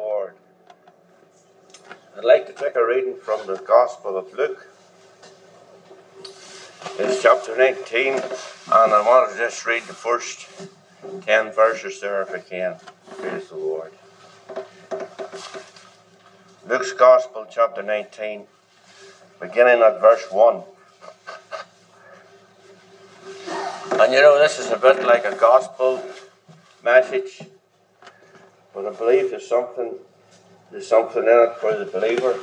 Lord. I'd like to take a reading from the Gospel of Luke. It's chapter 19, and I want to just read the first 10 verses there if I can. Praise the Lord. Luke's Gospel, chapter 19, beginning at verse 1. And you know, this is a bit like a gospel message, but I believe there's something in it for the believer.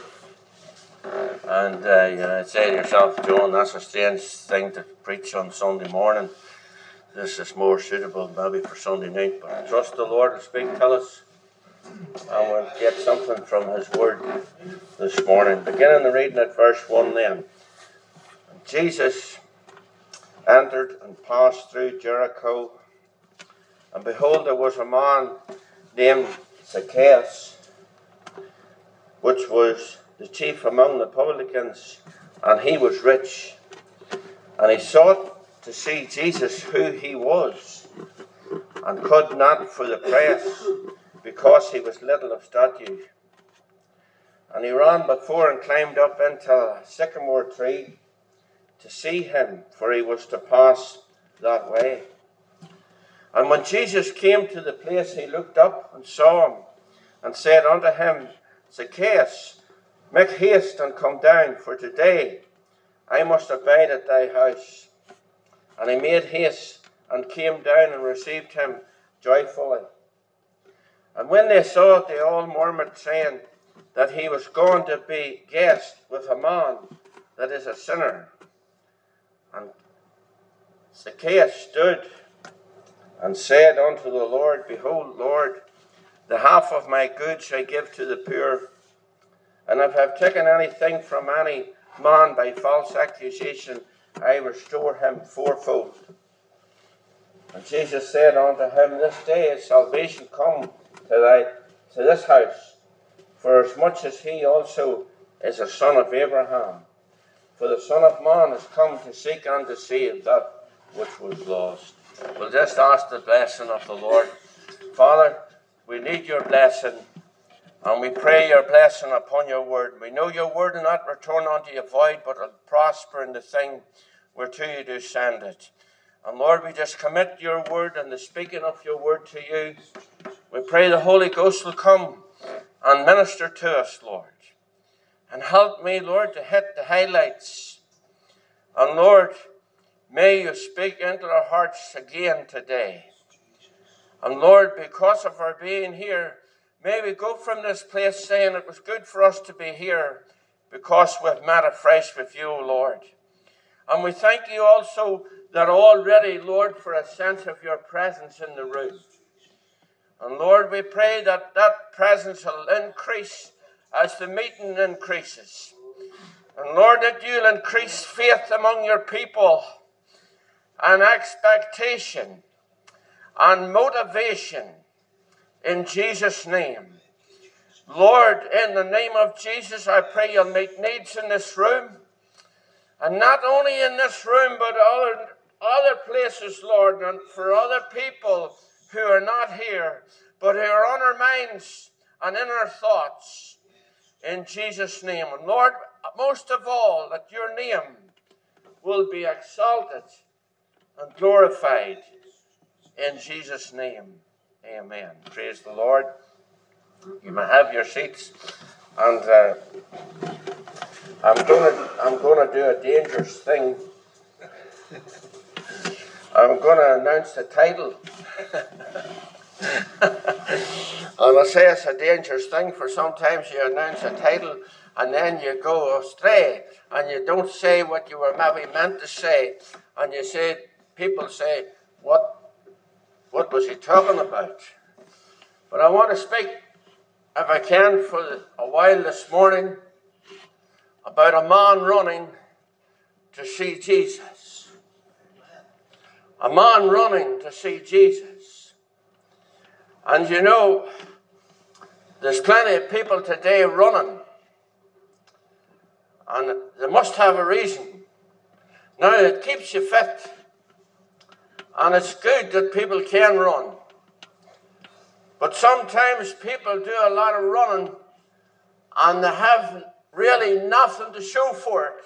And you say to yourself, John, that's a strange thing to preach on Sunday morning. This is more suitable maybe for Sunday night, but I trust the Lord will speak to us, and we'll get something from His Word this morning. Beginning the reading at verse 1 then. Jesus entered and passed through Jericho, and behold, there was a man named Zacchaeus, which was the chief among the publicans, and he was rich. And he sought to see Jesus, who he was, and could not for the press, because he was little of stature. And he ran before and climbed up into a sycamore tree to see him, for he was to pass that way. And when Jesus came to the place, he looked up and saw him, and said unto him, Zacchaeus, make haste and come down, for today I must abide at thy house. And he made haste and came down and received him joyfully. And when they saw it, they all murmured, saying that he was going to be guest with a man that is a sinner. And Zacchaeus stood and said unto the Lord, Behold, Lord, the half of my goods I give to the poor. And if I have taken anything from any man by false accusation, I restore him fourfold. And Jesus said unto him, This day is salvation come to this house, for as much as he also is a son of Abraham. For the Son of Man is come to seek and to save that which was lost. We'll just ask the blessing of the Lord. Father, we need your blessing, and we pray your blessing upon your word. We know your word will not return unto you void, but will prosper in the thing whereto you do send it. And Lord, we just commit your word and the speaking of your word to you. We pray the Holy Ghost will come and minister to us, Lord. And help me, Lord, to hit the highlights. And Lord, may you speak into our hearts again today. And Lord, because of our being here, may we go from this place saying it was good for us to be here because we've met afresh with you, Lord. And we thank you also that already, Lord, for a sense of your presence in the room. And Lord, we pray that that presence will increase as the meeting increases. And Lord, that you'll increase faith among your people, and expectation and motivation in Jesus' name. Lord, in the name of Jesus, I pray you'll meet needs in this room, and not only in this room, but other places, Lord, and for other people who are not here, but who are on our minds and in our thoughts. In Jesus' name. And Lord, most of all, that your name will be exalted and glorified in Jesus' name. Amen. Praise the Lord. You may have your seats. And I'm going to do a dangerous thing. I'm going to announce the title. And I say it's a dangerous thing, for sometimes you announce a title and then you go astray and you don't say what you were maybe meant to say, and you say, people say, what was he talking about? But I want to speak, if I can, for a while this morning about a man running to see Jesus. A man running to see Jesus. And you know, there's plenty of people today running, and they must have a reason. Now, it keeps you fit, and it's good that people can run. But sometimes people do a lot of running and they have really nothing to show for it.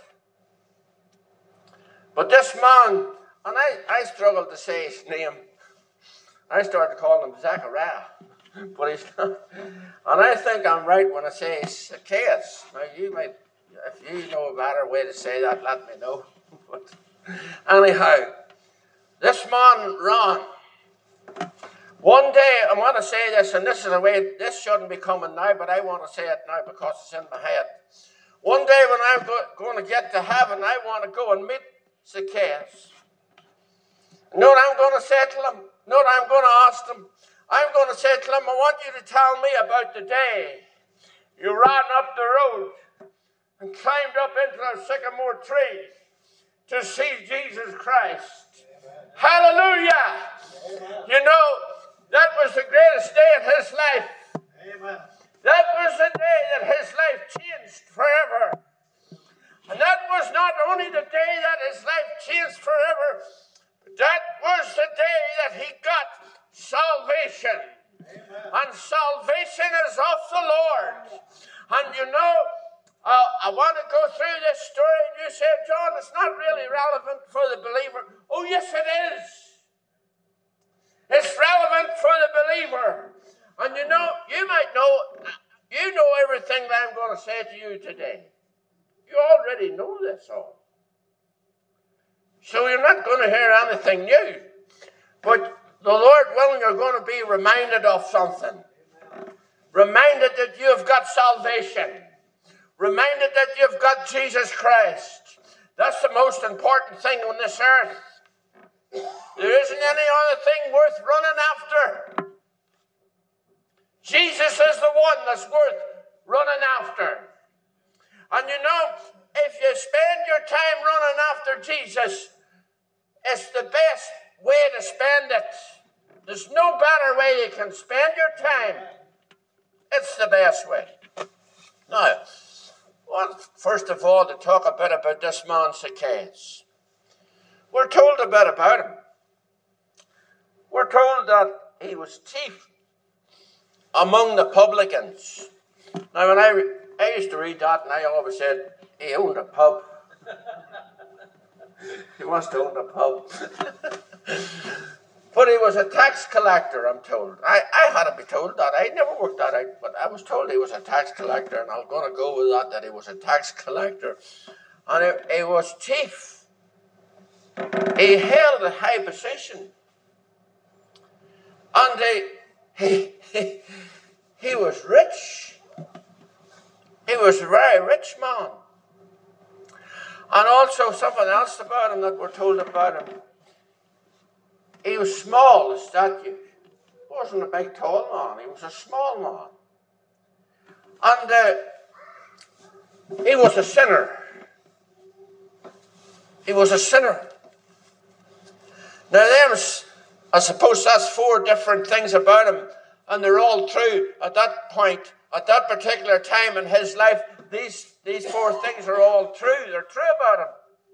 But this man, and I struggled to say his name. I started calling him Zachariah, but he's not. And I think I'm right when I say Zacchaeus. Now you might, if you know a better way to say that, let me know. But anyhow, this man ran. One day, I want to say this, and this is a way, this shouldn't be coming now, but I want to say it now because it's in my head. One day when I'm going to get to heaven, I want to go and meet Zacchaeus. You know what I'm going to say to him? You know what I'm going to ask him? I'm going to say to him, I want you to tell me about the day you ran up the road and climbed up into a sycamore tree to see Jesus Christ. Amen. Hallelujah! Amen. You know, that was the greatest day in his life. Amen. That was the day that his life changed forever. And that was not only the day that his life changed forever, but that was the day that he got salvation. Amen. And salvation is of the Lord. And you know, I want to go through this story, and you say, John, it's not really relevant for the believer. Oh, yes, it is. It's relevant for the believer. And you know, you might know, you know everything that I'm going to say to you today. You already know this all. So you're not going to hear anything new. But the Lord willing, you're going to be reminded of something. Reminded that you have got salvation. Reminded that you've got Jesus Christ. That's the most important thing on this earth. There isn't any other thing worth running after. Jesus is the one that's worth running after. And you know, if you spend your time running after Jesus, it's the best way to spend it. There's no better way you can spend your time. It's the best way. Now, well, first of all, to talk a bit about this man Zacchaeus. We're told a bit about him. We're told that he was chief among the publicans. Now, when I used to read that, and I always said, he owned a pub. He must have owned a pub. But he was a tax collector, I'm told. I had to be told that. I never worked that out, but I was told he was a tax collector, and I'm going to go with that he was a tax collector. And he was chief. He held a high position. And he was rich. He was a very rich man. And also something else about him that we're told about him. He was small, a statue. He wasn't a big, tall man. He was a small man. And he was a sinner. He was a sinner. Now, I suppose that's 4 different things about him, and they're all true at that point, at that particular time in his life. These 4 things are all true. They're true about him.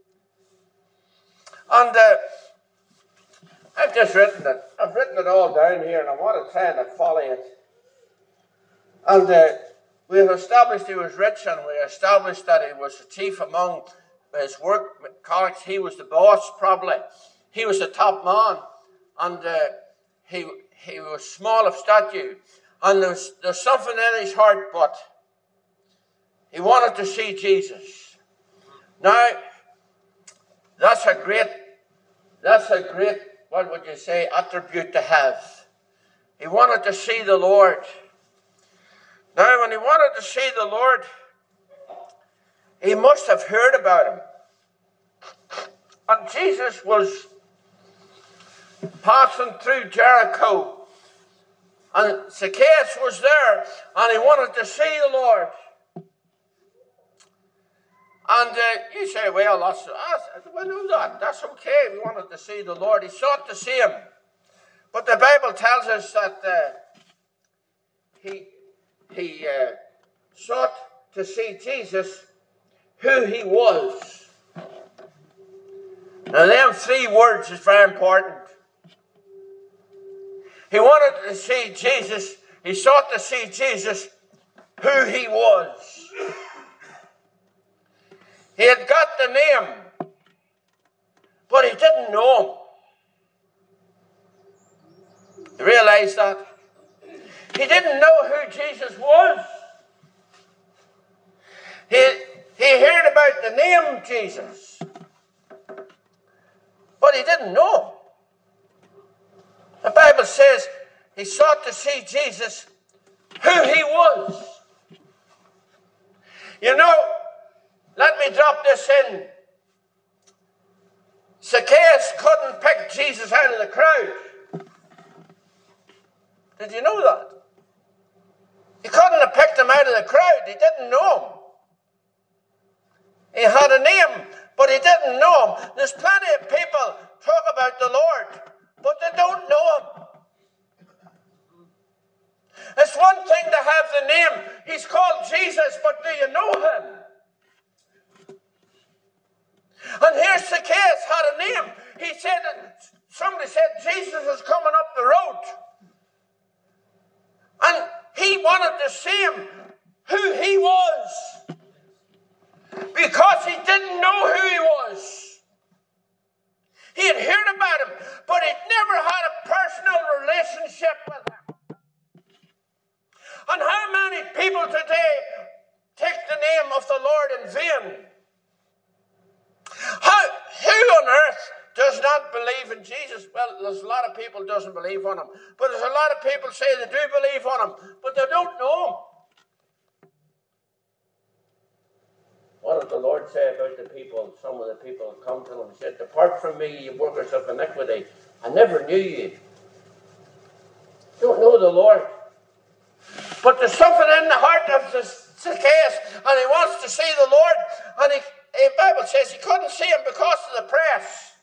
And I've just written it. I've written it all down here, and I want to try and follow it. And we have established he was rich, and we established that he was the chief among his work colleagues. He was the boss, probably. He was the top man, and he was small of stature. And there's something in his heart, but he wanted to see Jesus. Now, that's a great, what would you say, attribute to have. He wanted to see the Lord. Now, when he wanted to see the Lord, he must have heard about him. And Jesus was passing through Jericho. And Zacchaeus was there, and he wanted to see the Lord. And you say, well, we know that. That's okay. We wanted to see the Lord. He sought to see him. But the Bible tells us that he sought to see Jesus, who he was. Now, them 3 words is very important. He wanted to see Jesus. He sought to see Jesus, who he was. He had got the name, but he didn't know him. You realize that? He didn't know who Jesus was. He heard about the name Jesus, but he didn't know him. The Bible says he sought to see Jesus, who he was. You know, let me drop this in. Zacchaeus couldn't pick Jesus out of the crowd. Did you know that? He couldn't have picked him out of the crowd. He didn't know him. He had a name, but he didn't know him. There's plenty of people talk about the Lord, but they don't know him. It's one thing to have the name. He's called Jesus, but do you know him? And here Zacchaeus had a name. He said, somebody said Jesus is coming up the road. And he wanted to see him, who he was. Because he didn't know who he was. He had heard about him, but he'd never had a personal relationship with him. And how many people today take the name of the Lord in vain? Who on earth does not believe in Jesus? Well, there's a lot of people who doesn't believe on him. But there's a lot of people say they do believe on him, but they don't know him. What did the Lord say about the people? Some of the people come to him and said, "Depart from me, you workers of iniquity. I never knew you." Don't know the Lord. But there's something in the heart of Zacchaeus, and he wants to see the Lord. And the Bible says he couldn't see him because of the press.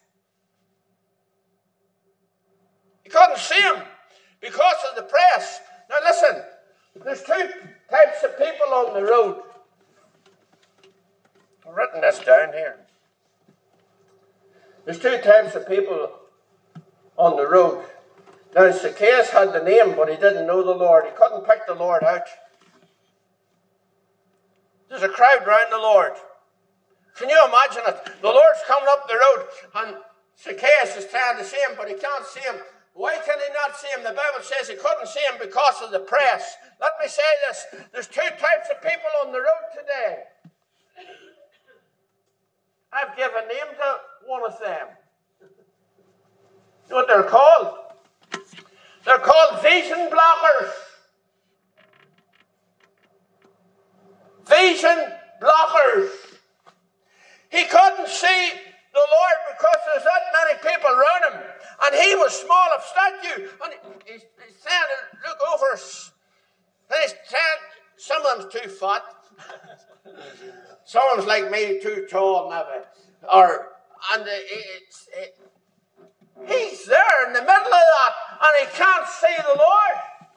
He couldn't see him because of the press. Now listen, there's two types of people on the road. I've written this down here. There's two types of people on the road. Now, Zacchaeus had the name, but he didn't know the Lord. He couldn't pick the Lord out. There's a crowd round the Lord. Can you imagine it? The Lord's coming up the road, and Zacchaeus is trying to see him, but he can't see him. Why can he not see him? The Bible says he couldn't see him because of the press. Let me say this. There's two types of people on the road today. I've given a name to one of them. You know what they're called? They're called vision blockers. Vision blockers. He couldn't see the Lord because there's that many people around him. And he was small of stature. And he's trying to look over. And he's trying, some of them's too fat. Some of them's like me, too tall, maybe. He's there in the middle of that, and he can't see the Lord.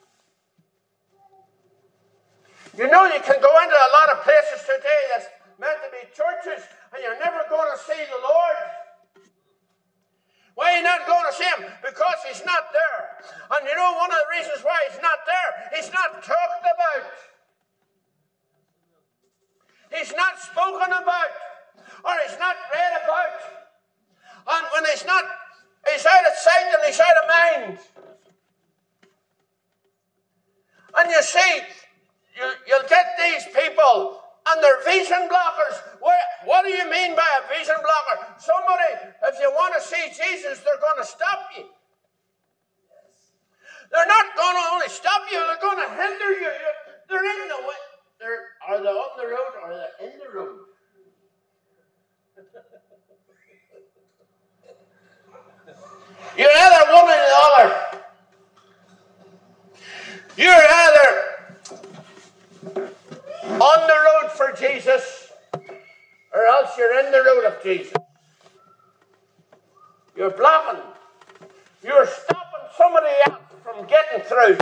You know, you can go into a lot of places today that's meant to be churches, and you're never going to see the Lord. Why are you not going to see him? Because he's not there. And you know one of the reasons why he's not there? He's not talked about. He's not spoken about. Or he's not read about. And when he's not, he's out of sight and he's out of mind. And you see, you'll get these people and they're vision blockers. What do you mean by a vision blocker? Somebody, if you want to see Jesus, they're going to stop you. They're not going to only stop you, they're going to hinder you. They're in the way. Are they on the road or are they in the road? You're either one or the other. You're either on the road for Jesus or else you're in the road of Jesus. You're blocking. You're stopping somebody else from getting through.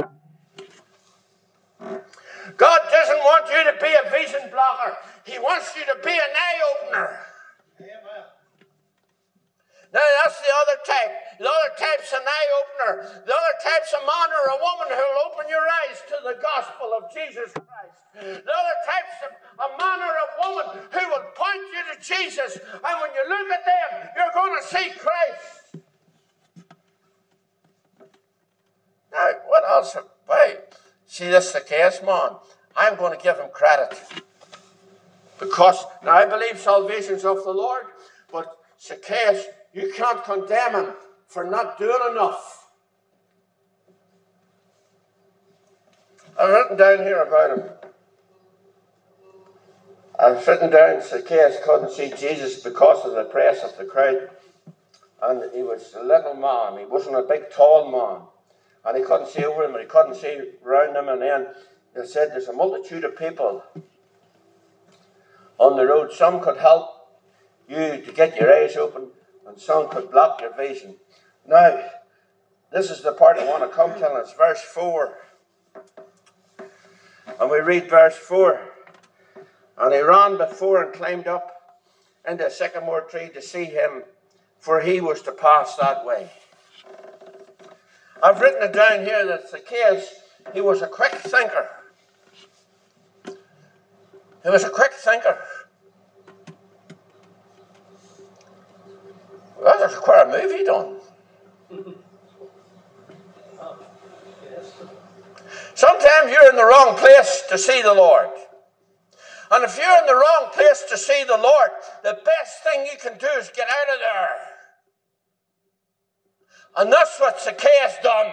God doesn't want you to be a vision blocker. He wants you to be an eye-opener. Amen. Now that's the other type. The other type's an eye-opener. The other type's a man or a woman who'll open your eyes to the gospel of Jesus Christ. The other type's a man or a woman who will point you to Jesus. And when you look at them, you're going to see Christ. Now, what else? Why? See, this Zacchaeus man. I'm going to give him credit. Because, now I believe salvation's of the Lord, but Zacchaeus, you can't condemn him for not doing enough. I've written down here about him. I've written down Zacchaeus couldn't see Jesus because of the press of the crowd. And he was a little man. He wasn't a big, tall man. And he couldn't see over him, and he couldn't see around him. And then they said there's a multitude of people on the road. Some could help you to get your eyes open, and some could block your vision. Now, this is the part I want to come to, and it's verse 4. And we read verse 4. And he ran before and climbed up into a sycamore tree to see him, for he was to pass that way. I've written it down here that Zacchaeus, he was a quick thinker. He was a quick thinker. Well, there's quite a movie done. Sometimes you're in the wrong place to see the Lord. And if you're in the wrong place to see the Lord, the best thing you can do is get out of there. And that's what Zacchaeus done.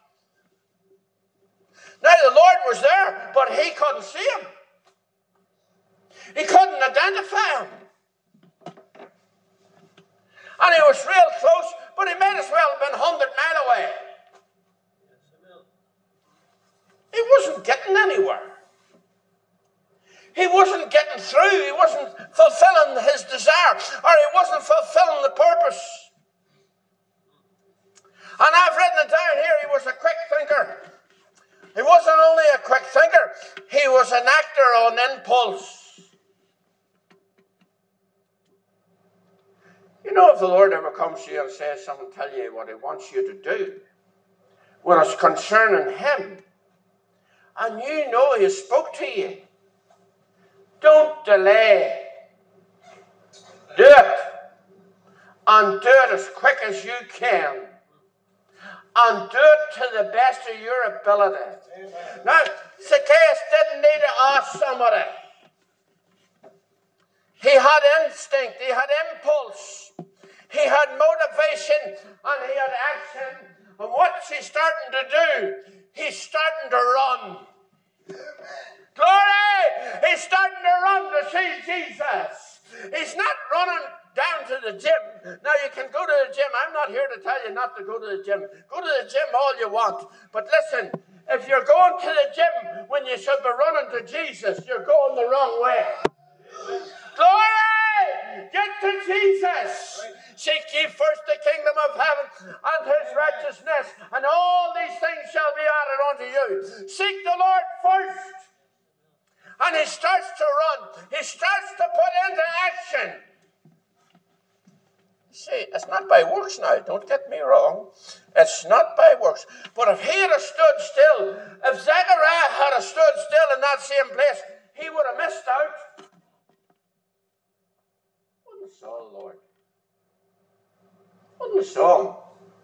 Now the Lord was there, but he couldn't see him. He couldn't identify him. And he was real close, but he might as well have been 100 miles away. He wasn't getting anywhere. He wasn't getting through. He wasn't fulfilling his desire, or he wasn't fulfilling the purpose. And I've written it down here, he was a quick thinker. He wasn't only a quick thinker, he was an actor on impulse. You know, if the Lord ever comes to you and says something, tell you what he wants you to do, when it's concerning him, and you know he spoke to you, don't delay. Do it. And do it as quick as you can. And do it to the best of your ability. Amen. Now, Zacchaeus didn't need to ask somebody. He had instinct. He had impulse. He had motivation. And he had action. And what's he starting to do? He's starting to run. Glory! He's starting to run to see Jesus. He's not running down to the gym. Now, you can go to the gym. I'm not here to tell you not to go to the gym. Go to the gym all you want. But listen, if you're going to the gym when you should be running to Jesus, you're going the wrong way. Glory! Get to Jesus. Seek ye first the kingdom of heaven and his righteousness, and all these things shall be added unto you. Seek the Lord first. And he starts to run. He starts to put into action. See, it's not by works now. Don't get me wrong. It's not by works. But if he had stood still, if Zechariah had stood still in that same place, he would have missed out. Wouldn't have saw the Lord. Wouldn't have saw him.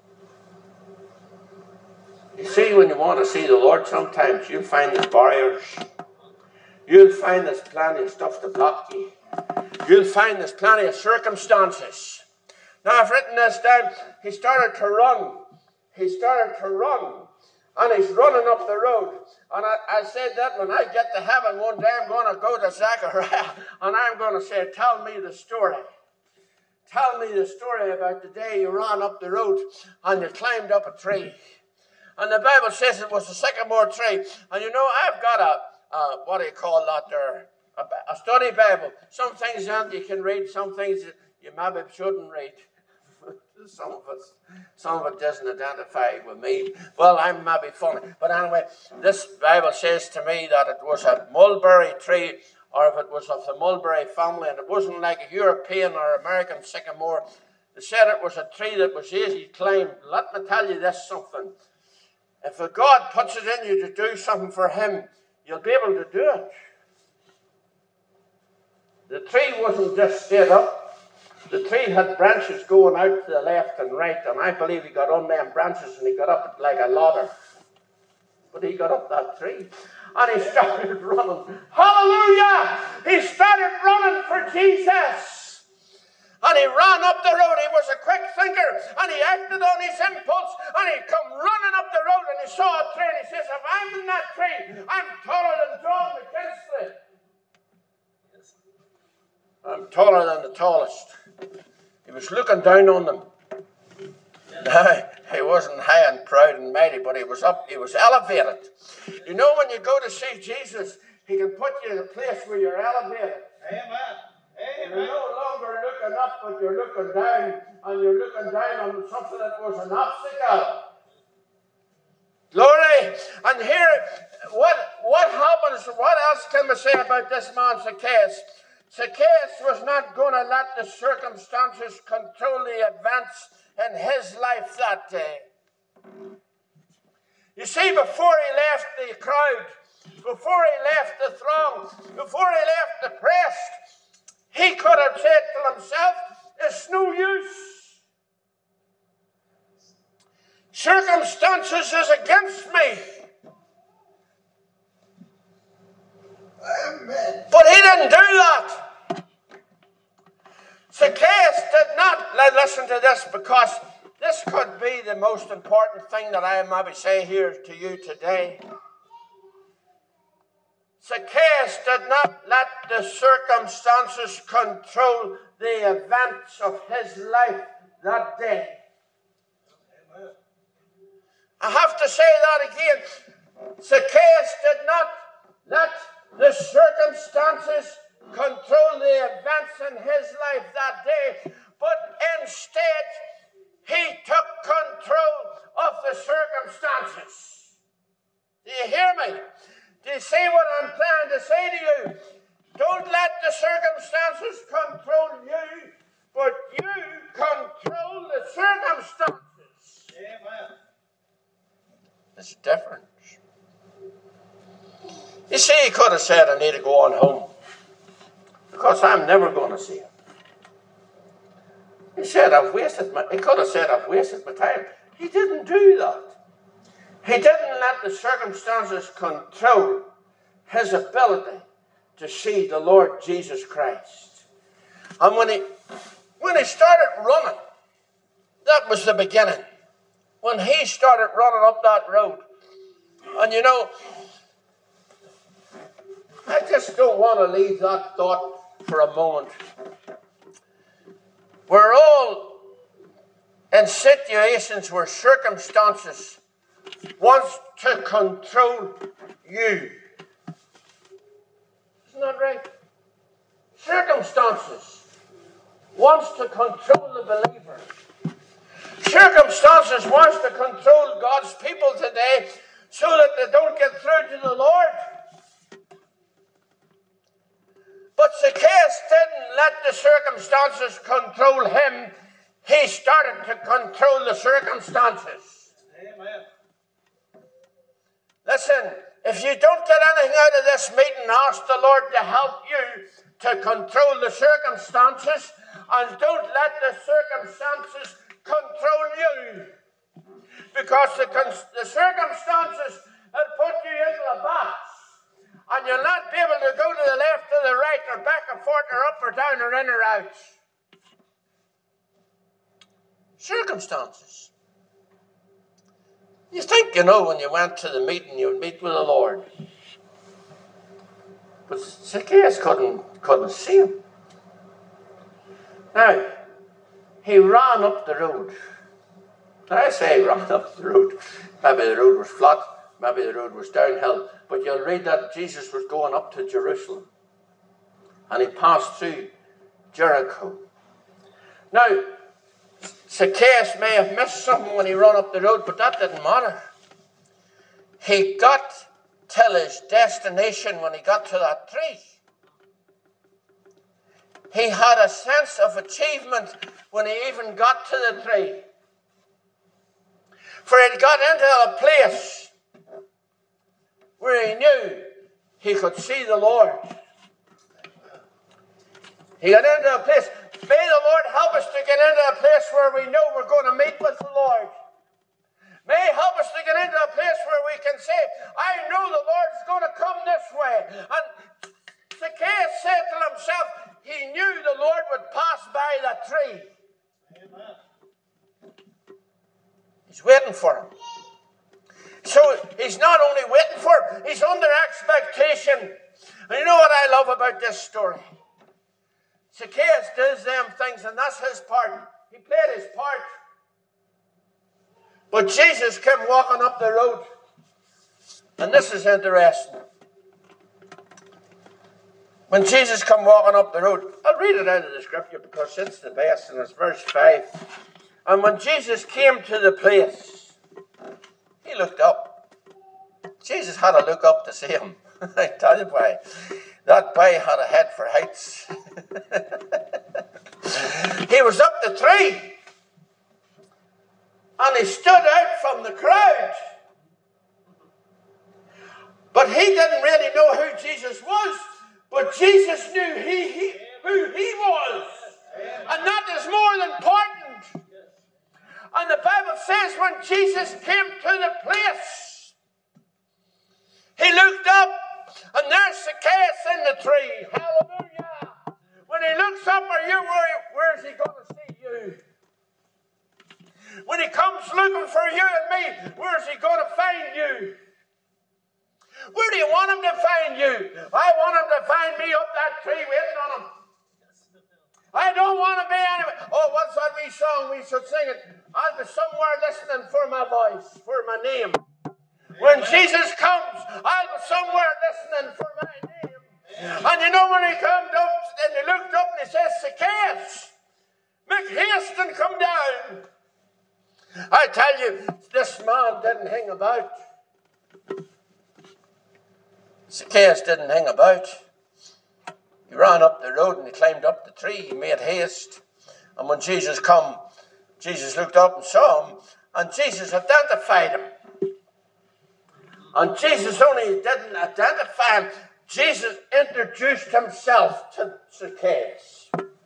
You see, when you want to see the Lord, sometimes you'll find the barriers. You'll find there's plenty of stuff to block you. You'll find there's plenty of circumstances. Now, I've written this down. He started to run. He started to run. And he's running up the road. And I said that when I get to heaven one day, I'm going to go to Zechariah. And I'm going to say, tell me the story. Tell me the story about the day you ran up the road and you climbed up a tree. And the Bible says it was a sycamore tree. And you know, I've got what do you call that there? A study Bible. Some things you can read, some things you maybe shouldn't read. Some of it doesn't identify with me. Well, I'm maybe funny. But anyway, this Bible says to me that it was a mulberry tree, or if it was of the mulberry family, and it wasn't like a European or American sycamore. They said it was a tree that was easy climbed. Let me tell you this something. If a God puts it in you to do something for him, you'll be able to do it. The tree wasn't just straight up. The tree had branches going out to the left and right, and I believe he got on them branches and he got up like a ladder. But he got up that tree and he started running. Hallelujah! He started running for Jesus. And he ran up the road. He was a quick thinker, and he acted on his impulse, and he come running up the road, and he saw a tree, and he says, if I'm in that tree, I'm taller than John McKinstry. I'm taller than the tallest. He was looking down on them. No, he wasn't high and proud and mighty, but he was up, he was elevated. You know, when you go to see Jesus, he can put you in a place where you're elevated. Amen. You're no longer looking up, but you're looking down, and you're looking down on something that was an obstacle. Glory! And here, what happens, what else can we say about this man Zacchaeus? Zacchaeus was not going to let the circumstances control the events in his life that day. You see, before he left the crowd, before he left the throng, before he left the press, he could have said to himself, it's no use. Circumstances is against me. Amen. But he didn't do that. Zacchaeus did not, listen to this, because this could be the most important thing that I maybe say here to you today. Zacchaeus did not let the circumstances control the events of his life that day. Amen. I have to say that again. Zacchaeus did not let the circumstances control the events in his life that day, but instead he took control of the circumstances. Do you hear me? Do you see what I'm trying to say to you? Don't let the circumstances control you, but you control the circumstances. Amen. There's a difference. You see, he could have said, I need to go on home, because I'm never going to see him. He said, he could have said, I've wasted my time. He didn't do that. He didn't let the circumstances control his ability to see the Lord Jesus Christ. And when he started running, that was the beginning. When he started running up that road. And you know, I just don't want to leave that thought for a moment. We're all in situations where circumstances wants to control you. Isn't that right? Circumstances wants to control the believer. Circumstances wants to control God's people today so that they don't get through to the Lord. But Zacchaeus didn't let the circumstances control him. He started to control the circumstances. Amen. Listen, if you don't get anything out of this meeting, ask the Lord to help you to control the circumstances, and don't let the circumstances control you. Because the circumstances will put you into a box, and you'll not be able to go to the left or the right or back and forth or up or down or in or out. Circumstances. You think, you know, when you went to the meeting, you would meet with the Lord. But Zacchaeus couldn't see him. Now, he ran up the road. Now, I say he ran up the road. Maybe the road was flat, maybe the road was downhill. But you'll read that Jesus was going up to Jerusalem. And he passed through Jericho. Now, Zacchaeus may have missed something when he ran up the road, but that didn't matter. He got till his destination when he got to that tree. He had a sense of achievement when he even got to the tree. For he got into a place where he knew he could see the Lord. He got into a place. May the Lord help us to get into a place where we know we're going to meet with the Lord. May He help us to get into a place where we can say, I know the Lord's going to come this way. And Zacchaeus said to himself, he knew the Lord would pass by that tree. Amen. He's waiting for him. So he's not only waiting for him, he's under expectation. And you know what I love about this story? Zacchaeus does them things, and that's his part. He played his part. But Jesus came walking up the road. And this is interesting. When Jesus came walking up the road, I'll read it out of the scripture because it's the best, and it's verse 5. And when Jesus came to the place, he looked up. Jesus had to look up to see him. I tell you why. That boy had a head for heights. He was up the tree. And he stood out from the crowd. But he didn't really know who Jesus was. But Jesus knew who he was. And that is more than important. And the Bible says when Jesus came to the place, he looked up, and there's Zacchaeus in the tree. Hallelujah. When he looks up, are you where is he going to see you? When he comes looking for you and me, where is he going to find you? Where do you want him to find you? I want him to find me up that tree waiting on him. I don't want to be anywhere. Oh, what's that wee song? We should sing it. I'll be somewhere listening for my voice, for my name. When Jesus comes, I'll be somewhere listening for my name. And you know when he came up and he looked up and he says, Zacchaeus, make haste and come down. I tell you, this man didn't hang about. Zacchaeus didn't hang about. He ran up the road and he climbed up the tree. He made haste. And when Jesus come, Jesus looked up and saw him. And Jesus identified him. And Jesus only didn't identify him. Jesus introduced himself to Zacchaeus.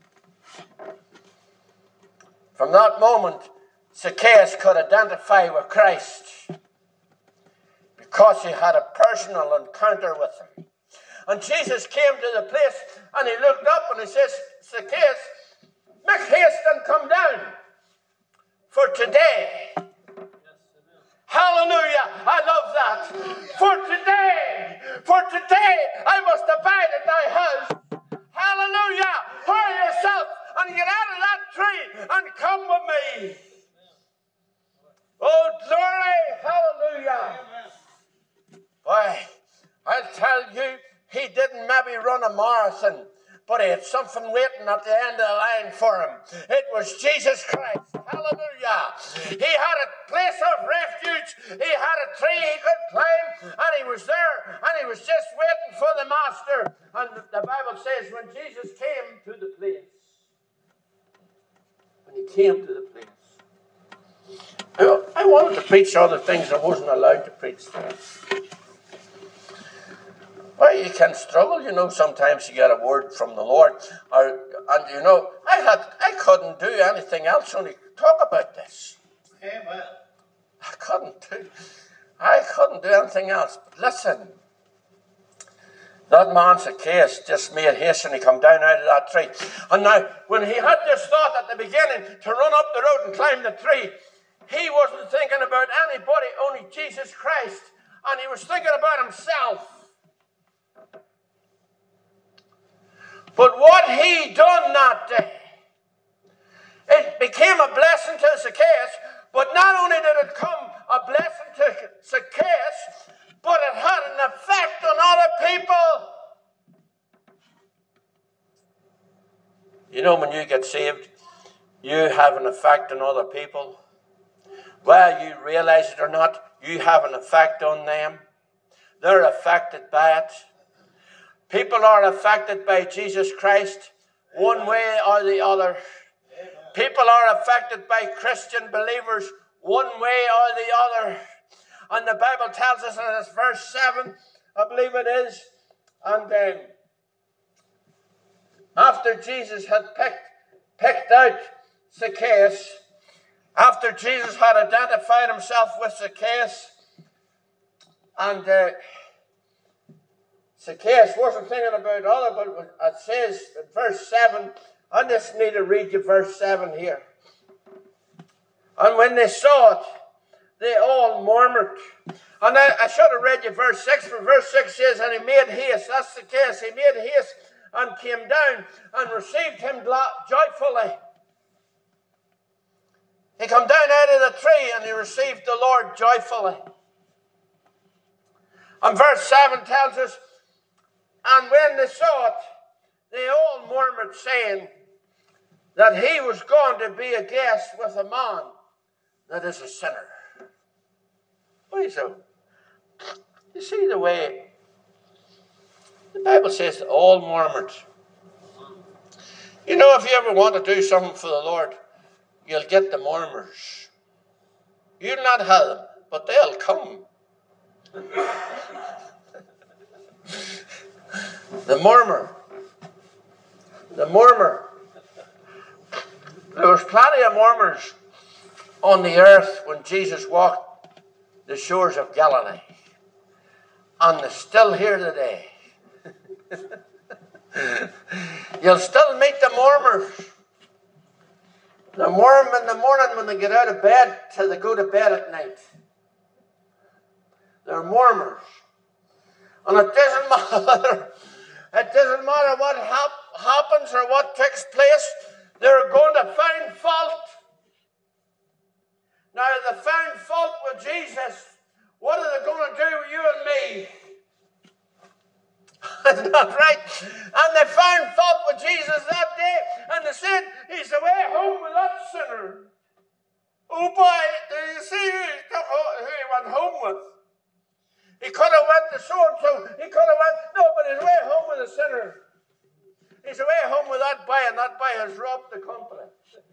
From that moment, Zacchaeus could identify with Christ because he had a personal encounter with him. And Jesus came to the place and he looked up and he says, Zacchaeus, make haste and come down. For today, hallelujah, I love that. For today, I must abide at thy house. Hallelujah, hurry yourself and get out of that tree and come with me. Oh, glory, hallelujah. Boy, I'll tell you, he didn't maybe run a marathon, but he had something waiting at the end of the line for him. It was Jesus Christ. Hallelujah. He had a place of refuge. He had a tree he could climb, and he was there, and he was just waiting for the master. And the Bible says when Jesus came to the place, I wanted to preach other things I wasn't allowed to preach there. Well, you can struggle, sometimes you get a word from the Lord. I couldn't do anything else, only talk about this. Amen. I couldn't do anything else. But listen, that man Zacchaeus just made haste and he come down out of that tree. And now, when he had this thought at the beginning to run up the road and climb the tree, he wasn't thinking about anybody, only Jesus Christ. And he was thinking about himself. But what he done that day, it became a blessing to Zacchaeus, but not only did it come a blessing to Zacchaeus, but it had an effect on other people. When you get saved, you have an effect on other people. Whether you realize it or not, you have an effect on them. They're affected by it. People are affected by Jesus Christ one way or the other. people are affected by Christian believers one way or the other. And the Bible tells us in this verse 7, I believe it is, and after Jesus had picked out Zacchaeus, after Jesus had identified himself with Zacchaeus, and Zacchaeus wasn't thinking about other, but it says in verse 7, I just need to read you verse 7 here. And when they saw it, they all murmured. And I should have read you verse 6, but verse 6 says, and he made haste. That's the case. He made haste and came down and received him joyfully. He came down out of the tree and he received the Lord joyfully. And verse 7 tells us, and when they saw it, they all murmured, saying that he was going to be a guest with a man that is a sinner. Why so? You see the way the Bible says all murmured. You know, if you ever want to do something for the Lord, you'll get the murmurs. You'll not have them, but they'll come. The murmur. The murmur. There was plenty of murmurs on the earth when Jesus walked the shores of Galilee. And they're still here today. You'll still meet the murmurs. The murmur in the morning when they get out of bed till they go to bed at night. They're murmurs. And it doesn't matter. It doesn't matter what happens or what takes place. They're going to find fault. Now, they found fault with Jesus. What are they going to do with you and me? Isn't that right? And they found fault with Jesus that day. And they said, he's away home with that sinner. Oh boy, do you see who he went home with? He could have went to so-and-so. He could have went, no, but he's away home with a sinner. He's away home with that boy, and that boy has robbed the company.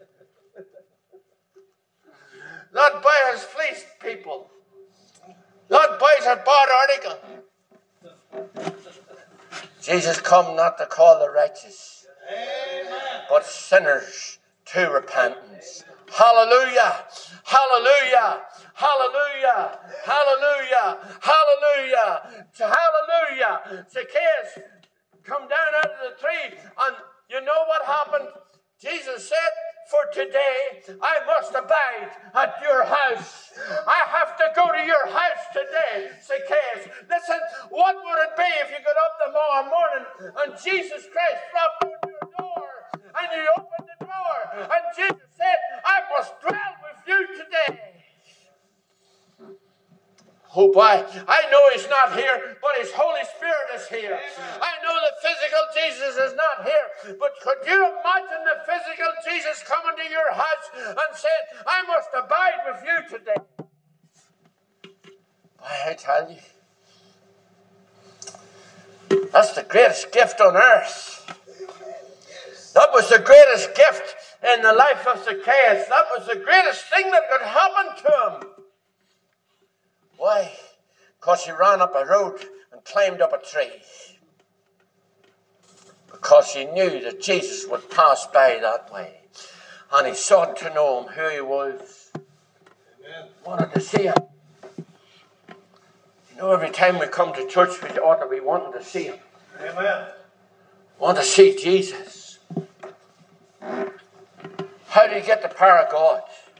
That boy has fleeced people. That boy's a bad article. Jesus come not to call the righteous, but sinners to repentance. Hallelujah! Hallelujah! Hallelujah! Hallelujah! Hallelujah! Hallelujah! Zacchaeus come down out of the tree, and you know what happened? Jesus said, for today I must abide at your house. I have to go to your house today, Zacchaeus. Listen, what would it be if you got up tomorrow morning and Jesus Christ dropped on your door and you opened the door and Jesus said, I must dwell with you today. Oh boy, I know he's not here, but his Holy Spirit is here. I know the physical Jesus is not here, but could you imagine the physical Jesus coming to your house and saying, I must abide with you today? Boy, I tell you, that's the greatest gift on earth. That was the greatest gift in the life of Zacchaeus. That was the greatest thing that could happen to him. Why? Because he ran up a road and climbed up a tree. Because he knew that Jesus would pass by that way. And he sought to know him, who he was. Amen. Wanted to see him. You know, every time we come to church, we ought to be wanting to see him. Amen. Want to see Jesus. How do you get the power of God?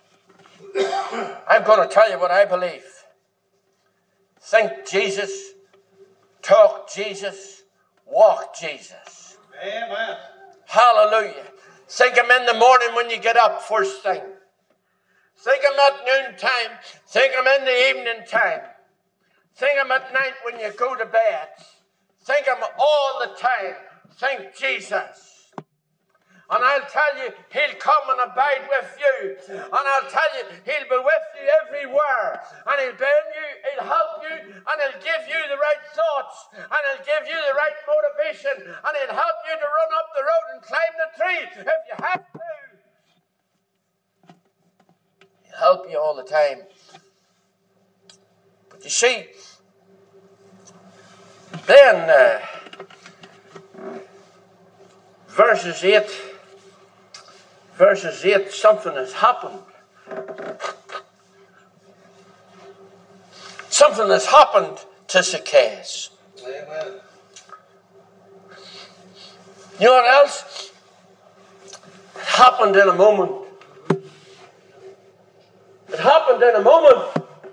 I'm going to tell you what I believe. Think Jesus, talk Jesus, walk Jesus. Amen. Hallelujah. Think him in the morning when you get up, first thing. Think him at noontime. Think him in the evening time. Think him at night when you go to bed. Think him all the time. Think Jesus. And I'll tell you, he'll come and abide with you. And I'll tell you, he'll be with you everywhere. And he'll be in you, he'll help you, and he'll give you the right thoughts. And he'll give you the right motivation. And he'll help you to run up the road and climb the tree if you have to. help you all the time. But you see, then verses 8, something has happened. Something has happened to Zacchaeus. Amen. You know what else? It happened in a moment. It happened in a moment.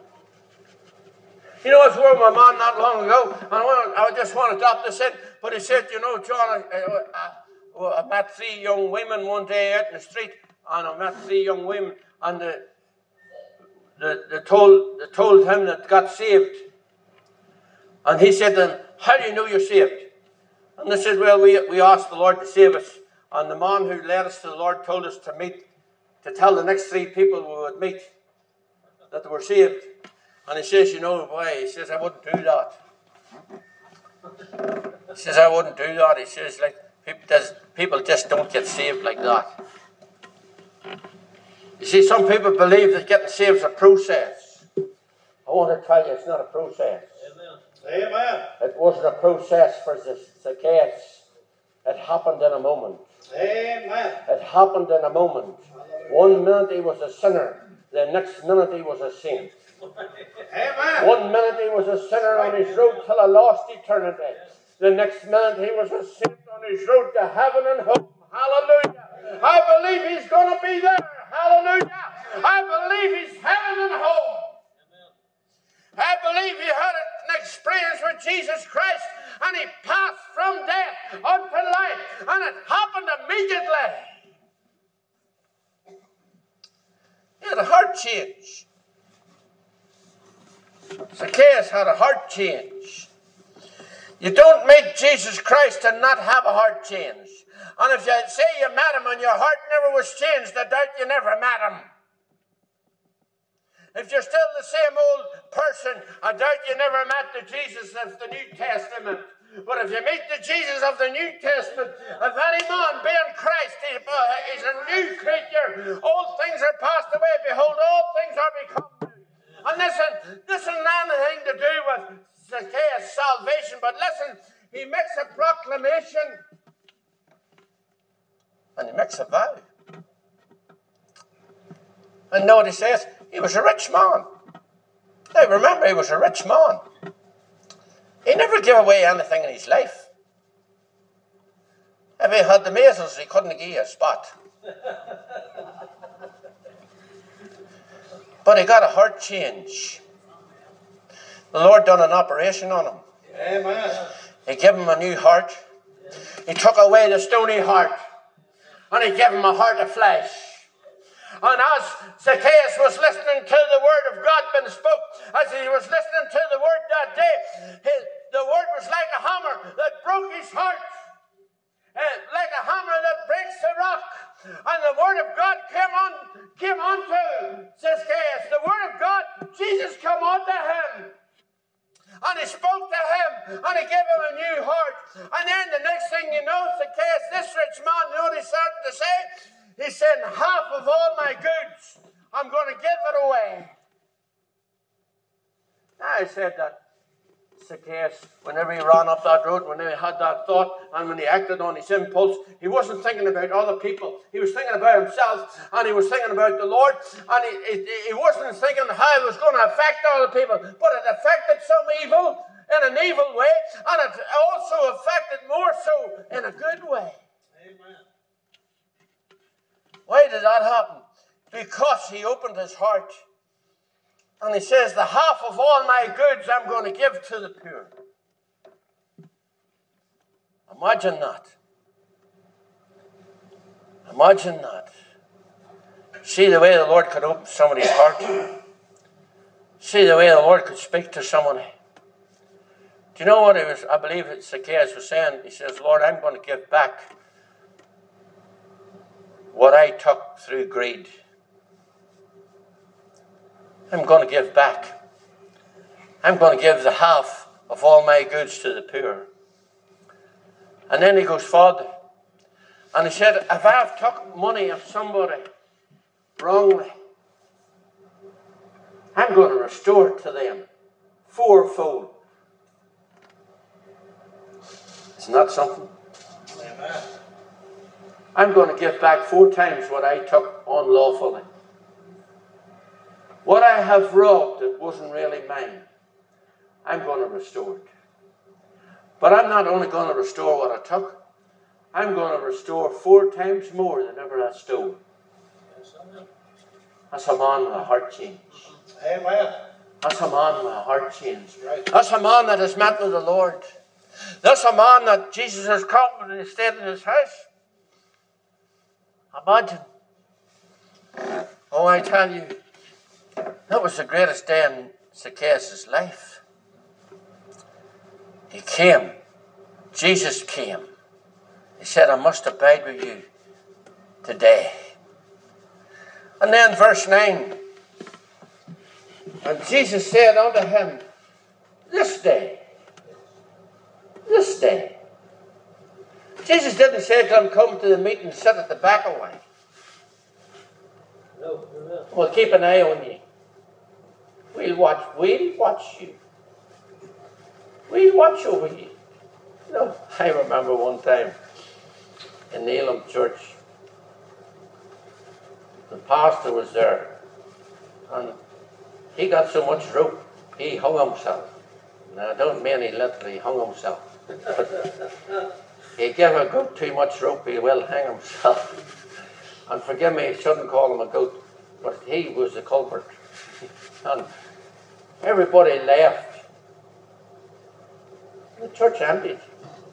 You know, I was with my man not long ago, and I just want to drop this in, but he said, you know, John, I met 3 young women one day out in the street, and I met 3 young women, and they told him that got saved. And he said to them, how do you know you're saved? And they said, well, we asked the Lord to save us. And the man who led us to the Lord told us to meet, to tell the next 3 people we would meet that they were saved. And he says, you know why? He says, I wouldn't do that. He says, I wouldn't do that. He says, like, people just don't get saved like that. You see, some people believe that getting saved is a process. I want to tell you, it's not a process. Amen. It wasn't a process for Zacchaeus. It happened in a moment. Amen. It happened in a moment. One minute he was a sinner. The next minute he was a saint. Amen. One minute he was a sinner on his road till a lost eternity. The next minute he was a saint on his road to heaven and home. Hallelujah. I believe he's going to be there. Hallelujah. I believe he's heaven and home. I believe he had an experience with Jesus Christ, and he passed from death unto life, and it happened immediately. He had a heart change. Zacchaeus had a heart change. You don't meet Jesus Christ and not have a heart change. And if you say you met him and your heart never was changed, I doubt you never met him. If you're still the same old person, I doubt you never met the Jesus of the New Testament. But if you meet the Jesus of the New Testament, if any man be in Christ, he's a new creature. Old things are passed away. Behold, all things are become new. And listen, this isn't anything to do with Zacchaeus' salvation, but listen, he makes a proclamation and he makes a vow. And know what he says? He was a rich man. Now remember, he was a rich man. He never gave away anything in his life. If he had the measles, he couldn't give you a spot. But he got a heart change. The Lord done an operation on him. Amen. He gave him a new heart. He took away the stony heart. And he gave him a heart of flesh. And as Zacchaeus was listening to the word of God being spoke, as he was listening to the word that day, the word was like a hammer that broke his heart. Like a hammer that breaks the rock. And the word of God came unto Zacchaeus. The word of God, Jesus came unto him. And he spoke to him, and he gave him a new heart. And then the next thing you know, Zacchaeus, this rich man, you know what he started to say? He said, half of all my goods, I'm going to give it away. Now I said that Zacchaeus, whenever he ran up that road, whenever he had that thought, and when he acted on his impulse, he wasn't thinking about other people. He was thinking about himself, and he was thinking about the Lord, and he wasn't thinking how it was going to affect other people, but it affected some evil in an evil way, and it also affected more so in a good way. Amen. Why did that happen? Because he opened his heart. And he says, the half of all my goods I'm going to give to the poor. Imagine that. Imagine that. See the way the Lord could open somebody's heart. See the way the Lord could speak to somebody. Do you know what it was? I believe Zacchaeus was saying. He says, Lord, I'm going to give back what I took through greed. I'm going to give back. I'm going to give the half of all my goods to the poor. And then he goes further. And he said, if I've took money of somebody wrongly, I'm going to restore it to them fourfold. Isn't that something? Amen. I'm going to give back 4 times what I took unlawfully. What I have robbed that wasn't really mine, I'm going to restore it. But I'm not only going to restore what I took, I'm going to restore 4 times more than ever I stole. That's a man with a heart change. Amen. That's a man with a heart change. Right. That's a man that has met with the Lord. That's a man that Jesus has come and he stayed in his house. Imagine. Oh, I tell you, that was the greatest day in Zacchaeus' life. He came. Jesus came. He said, I must abide with you today. And then verse 9. And Jesus said unto him, this day. Jesus didn't say to him, come to the meeting and sit at the back away. No. We'll keep an eye on you. We'll watch you. We'll watch over you. No, I remember one time in the Elam church, the pastor was there, and he got so much rope, he hung himself. Now, I don't mean he literally hung himself. He gave a goat too much rope, he will hang himself. And forgive me, I shouldn't call him a goat, but he was the culprit. And everybody left. The church emptied.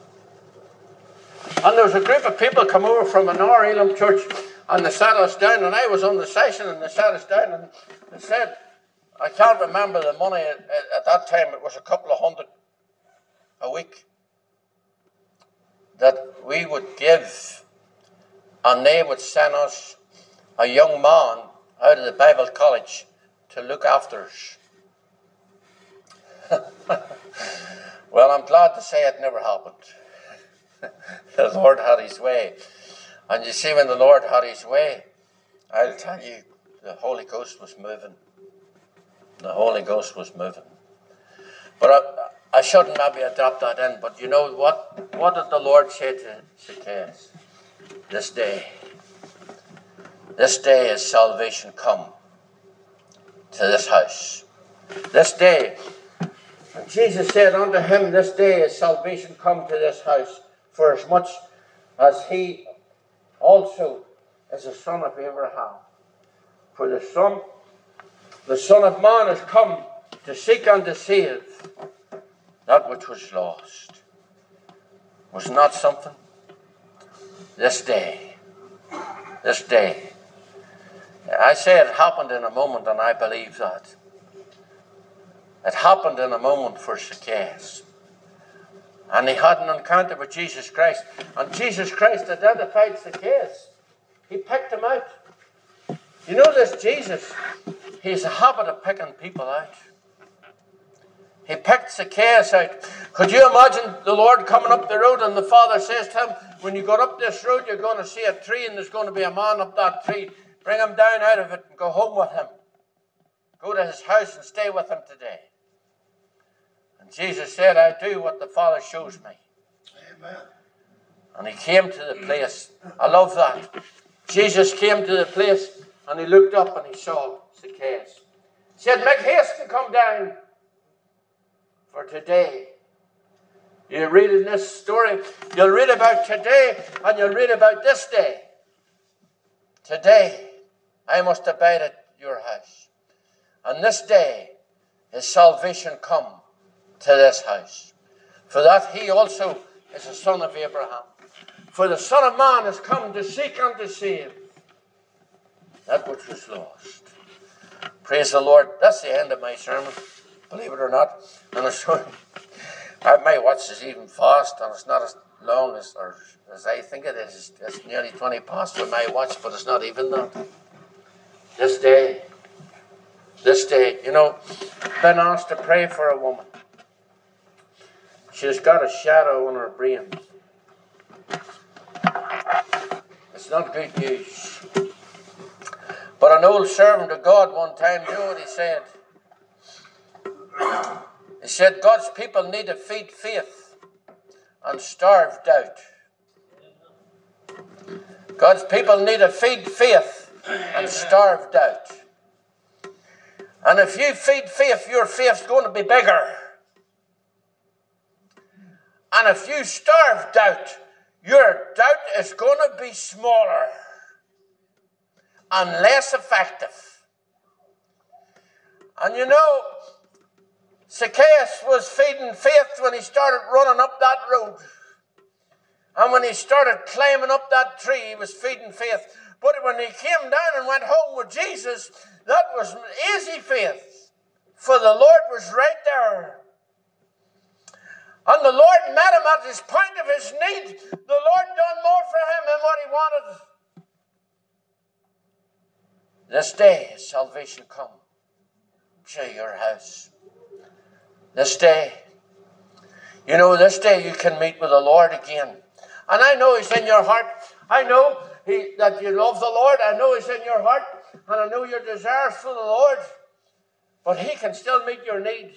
And there was a group of people come over from an Elam church, and they sat us down, and I was on the session, and they sat us down, and they said, I can't remember the money at that time, it was a couple of hundred a week that we would give, and they would send us a young man out of the Bible college to look after us. Well, I'm glad to say it never happened. The Lord had his way. And you see, when the Lord had his way, I'll tell you, the Holy Ghost was moving. The Holy Ghost was moving. But I shouldn't maybe adopt that in, but you know what? What did the Lord say to Zacchaeus? This day is salvation come to this house. This day. And Jesus said unto him, this day is salvation come to this house, for as much as he also is a son of Abraham. For the Son of Man has come to seek and to save that which was lost. Was not something? This day. I say it happened in a moment, and I believe that. It happened in a moment for Zacchaeus. And he had an encounter with Jesus Christ. And Jesus Christ identified Zacchaeus. He picked him out. You know this Jesus, he has a habit of picking people out. He picked Zacchaeus out. Could you imagine the Lord coming up the road and the Father says to him, when you go up this road, you're going to see a tree and there's going to be a man up that tree. Bring him down out of it and go home with him. Go to his house and stay with him today. And Jesus said, I do what the Father shows me. Amen. And he came to the place. I love that. Jesus came to the place and he looked up and he saw Zacchaeus. He said, make haste to come down. For today, you read in this story, you'll read about today and you'll read about this day. Today, I must abide at your house. And this day is salvation come to this house. For that he also is a son of Abraham. For the Son of Man has come to seek and to save that which was lost. Praise the Lord. That's the end of my sermon. Believe it or not. And my watch is even fast, and it's not as long as I think it is. It's nearly 20 past with my watch, but it's not even that. This day, you know, been asked to pray for a woman. She's got a shadow on her brain. It's not good news. But an old servant of God one time knew what he said. He said God's people need to feed faith and starve doubt. God's people need to feed faith and starve doubt. And if you feed faith, your faith's going to be bigger. And if you starve doubt, your doubt is going to be smaller and less effective. And you know, Zacchaeus was feeding faith when he started running up that road. And when he started climbing up that tree, he was feeding faith. But when he came down and went home with Jesus, that was easy faith. For the Lord was right there. And the Lord met him at his point of his need. The Lord done more for him than what he wanted. This day is salvation come to your house. This day. You know, this day you can meet with the Lord again. And I know he's in your heart. I know that you love the Lord. I know he's in your heart. And I know your desires for the Lord. But he can still meet your need.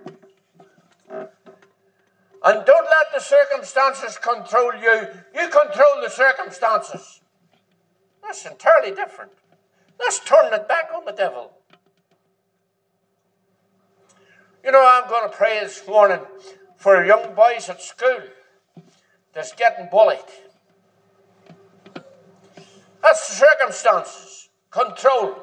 And don't let the circumstances control you. You control the circumstances. That's entirely different. That's turning it back on the devil. You know, I'm going to pray this morning for young boys at school that's getting bullied. That's the circumstances. Control.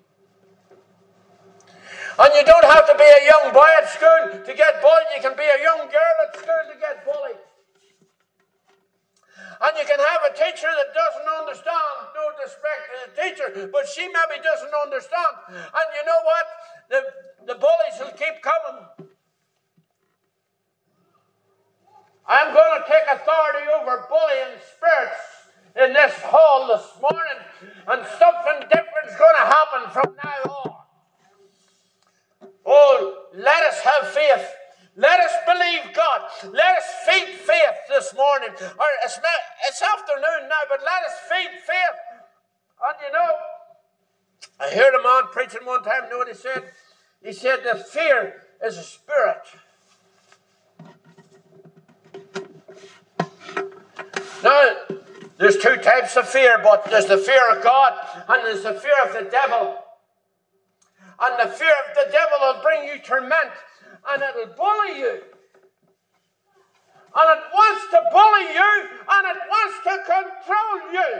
And you don't have to be a young boy at school to get bullied. You can be a young girl at school to get bullied. And you can have a teacher that doesn't understand. No disrespect to the teacher, but she maybe doesn't understand. And you know what? The bullies will keep coming. I'm going to take authority over bullying spirits in this hall this morning, and something different is going to happen from now on. Oh, let us have faith. Let us believe God. Let us feed faith this morning. Or it's afternoon now, but let us feed faith. And you know, I heard a man preaching one time. You know what he said? He said that fear is a spirit. Now, there's two types of fear, but there's the fear of God and there's the fear of the devil. And the fear of the devil will bring you torment, and it'll bully you. And it wants to bully you, and it wants to control you.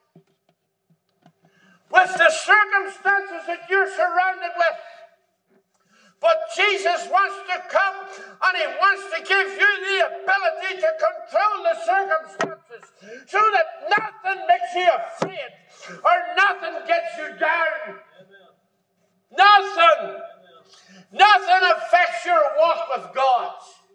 With the circumstances that you're surrounded with. But Jesus wants to come, and he wants to give you the ability to control the circumstances, so that nothing makes you afraid, or nothing gets you down. Nothing. Nothing affects your walk with God.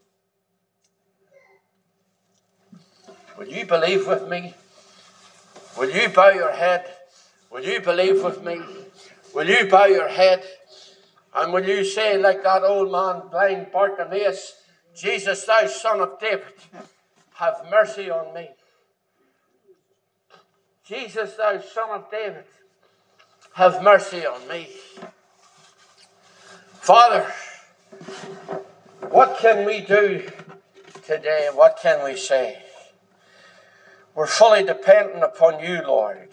Will you believe with me? Will you bow your head? Will you believe with me? Will you bow your head? And will you say like that old man, blind Bartimaeus, Jesus, thou son of David, have mercy on me. Jesus, thou son of David, have mercy on me. Father, what can we do today? What can we say? We're fully dependent upon you, Lord.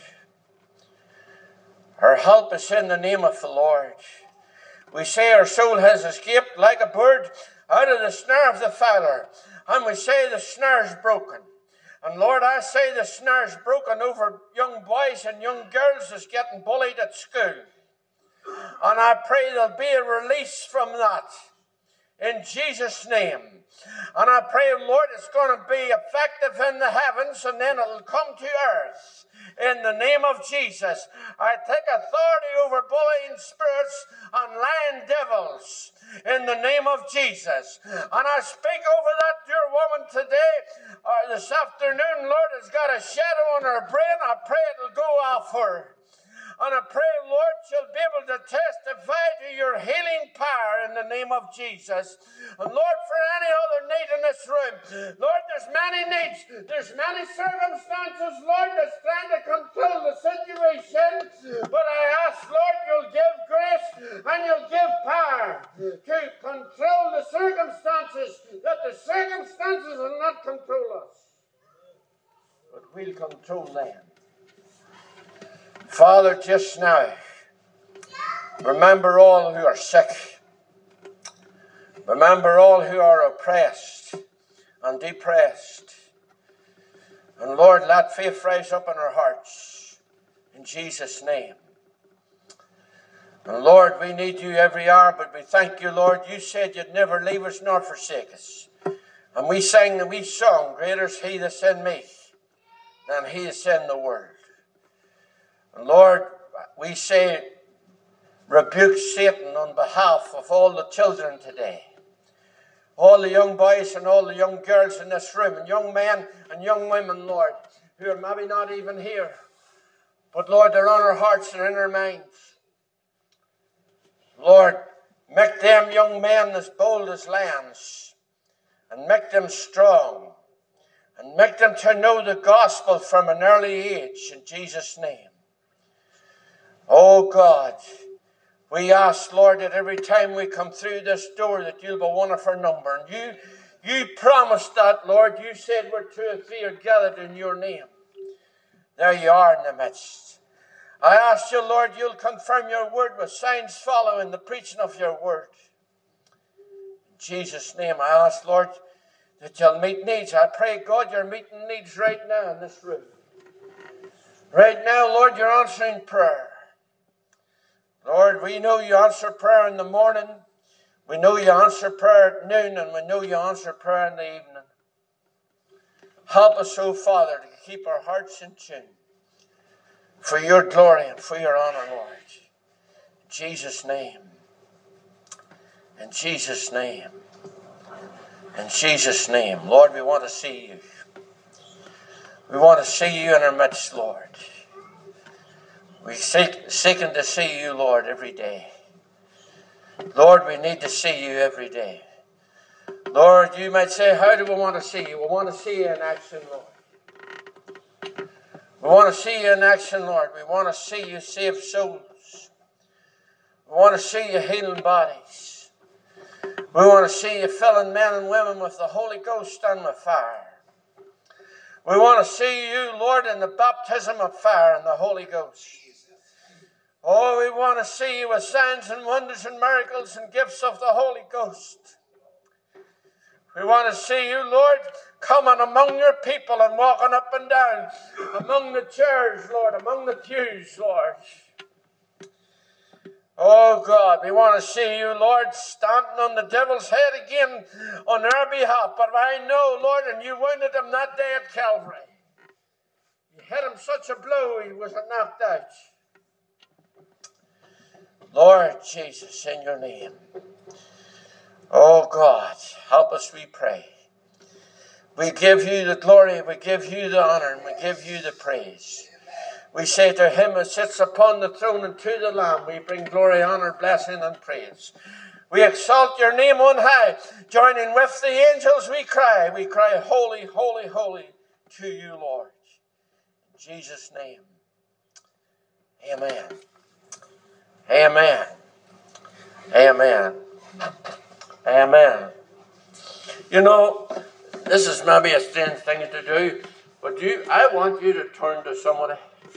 Our help is in the name of the Lord. We say our soul has escaped like a bird out of the snare of the fowler. And we say the snare is broken. And Lord, I say the snare is broken over young boys and young girls that's getting bullied at school. And I pray there'll be a release from that. In Jesus' name. And I pray, Lord, it's going to be effective in the heavens and then it'll come to earth. In the name of Jesus, I take authority over bullying spirits and lying devils. In the name of Jesus. And I speak over that dear woman today, or this afternoon, Lord, has got a shadow on her brain. I pray it'll go off her. And I pray, Lord, she'll be able to testify to your healing power in the name of Jesus. And Lord, for any other need in this room, Lord, there's many needs. There's many circumstances, Lord, that's trying to control the situation. But I ask, Lord, you'll give grace and you'll give power to control the circumstances we'll control them. Father, just now, remember all who are sick. Remember all who are oppressed and depressed. And Lord, let faith rise up in our hearts. In Jesus' name. And Lord, we need you every hour, but we thank you, Lord. You said you'd never leave us nor forsake us. And we sang the wee song, greater is he that's in me than he that's in the world. And Lord, we say, rebuke Satan on behalf of all the children today. All the young boys and all the young girls in this room, and young men and young women, Lord, who are maybe not even here. But Lord, they're on our hearts and in our minds. Lord, make them young men as bold as lions, and make them strong, and make them to know the gospel from an early age, in Jesus' name. Oh God, we ask, Lord, that every time we come through this door that you'll be one of our number. And you promised that, Lord. You said where 2 or 3 are gathered in your name. There you are in the midst. I ask you, Lord, you'll confirm your word with signs following the preaching of your word. In Jesus' name, I ask, Lord, that you'll meet needs. I pray, God, you're meeting needs right now in this room. Right now, Lord, you're answering prayer. Lord, we know you answer prayer in the morning. We know you answer prayer at noon, and we know you answer prayer in the evening. Help us, O Father, to keep our hearts in tune for your glory and for your honor, Lord. In Jesus' name. In Jesus' name. In Jesus' name. Lord, we want to see you. We want to see you in our midst, Lord. We're seeking to see you, Lord, every day. Lord, we need to see you every day. Lord, you might say, how do we want to see you? We want to see you in action, Lord. We want to see you in action, Lord. We want to see you save souls. We want to see you healing bodies. We want to see you filling men and women with the Holy Ghost and with fire. We want to see you, Lord, in the baptism of fire and the Holy Ghost. Oh, we want to see you with signs and wonders and miracles and gifts of the Holy Ghost. We want to see you, Lord, coming among your people and walking up and down among the chairs, Lord, among the pews, Lord. Oh, God, we want to see you, Lord, standing on the devil's head again on our behalf. But I know, Lord, and you wounded him that day at Calvary. You hit him such a blow, he was knocked out. Lord Jesus, in your name. Oh, God, help us, we pray. We give you the glory, we give you the honor, and we give you the praise. We say to him who sits upon the throne and to the Lamb, we bring glory, honor, blessing, and praise. We exalt your name on high. Joining with the angels, we cry, holy, holy, holy to you, Lord. In Jesus' name, amen. Amen. Amen. Amen. You know, this is maybe a strange thing to do, but I want you to turn to somebody.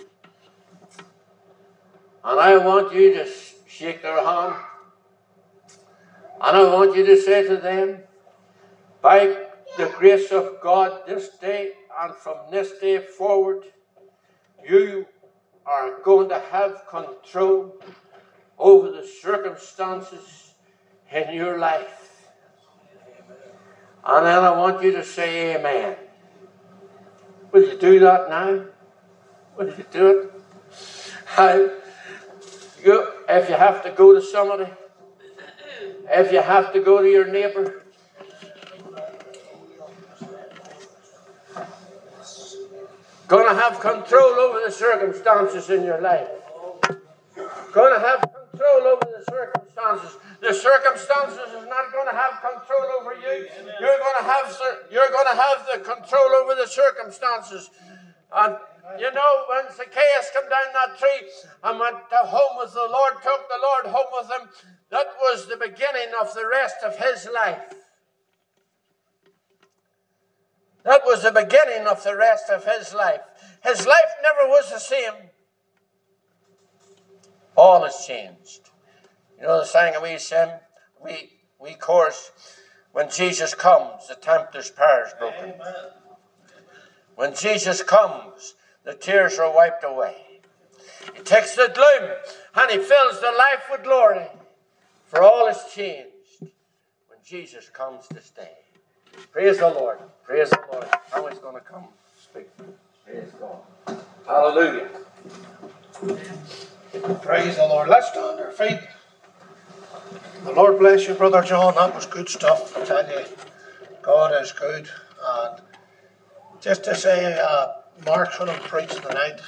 And I want you to shake their hand. And I want you to say to them, by the grace of God, this day and from this day forward, you are going to have control over the circumstances in your life. And then I want you to say amen. Will you do that now? Will you do it? If you have to go to somebody, if you have to go to your neighbor, going to have control over the circumstances in your life. Going to have control over the circumstances. The circumstances is not going to have control over you. You're going to have the control over the circumstances. And you know, when Zacchaeus came down that tree and went home with the Lord, took the Lord home with him, that was the beginning of the rest of his life. That was the beginning of the rest of his life. His life never was the same. All has changed. You know the song we sing? We chorus, when Jesus comes, the tempter's power is broken. Amen. When Jesus comes, the tears are wiped away. He takes the gloom and he fills the life with glory. For all is changed when Jesus comes to stay. Praise the Lord. Praise the Lord. How he's going to come speak. Praise God. Hallelujah. Praise the Lord. Let's stand on our feet. The Lord bless you, Brother John. That was good stuff. I tell you, God is good. And just to say, Mark's going to preach tonight.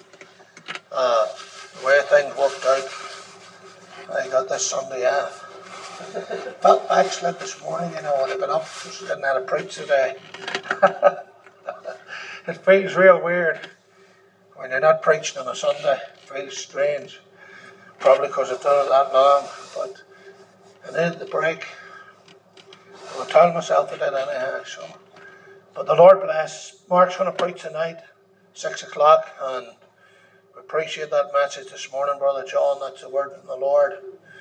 The way things worked out, I got this Sunday off. Felt backslid this morning, you know, when I got up, just didn't have to preach today. It feels real weird when you're not preaching on a Sunday. It feels strange. Probably because I've done it that long. But I needed the break. I will tell myself I did anyhow. So. But the Lord bless. Mark's going to preach tonight, 6 o'clock, and we appreciate that message this morning, Brother John. That's the word from the Lord.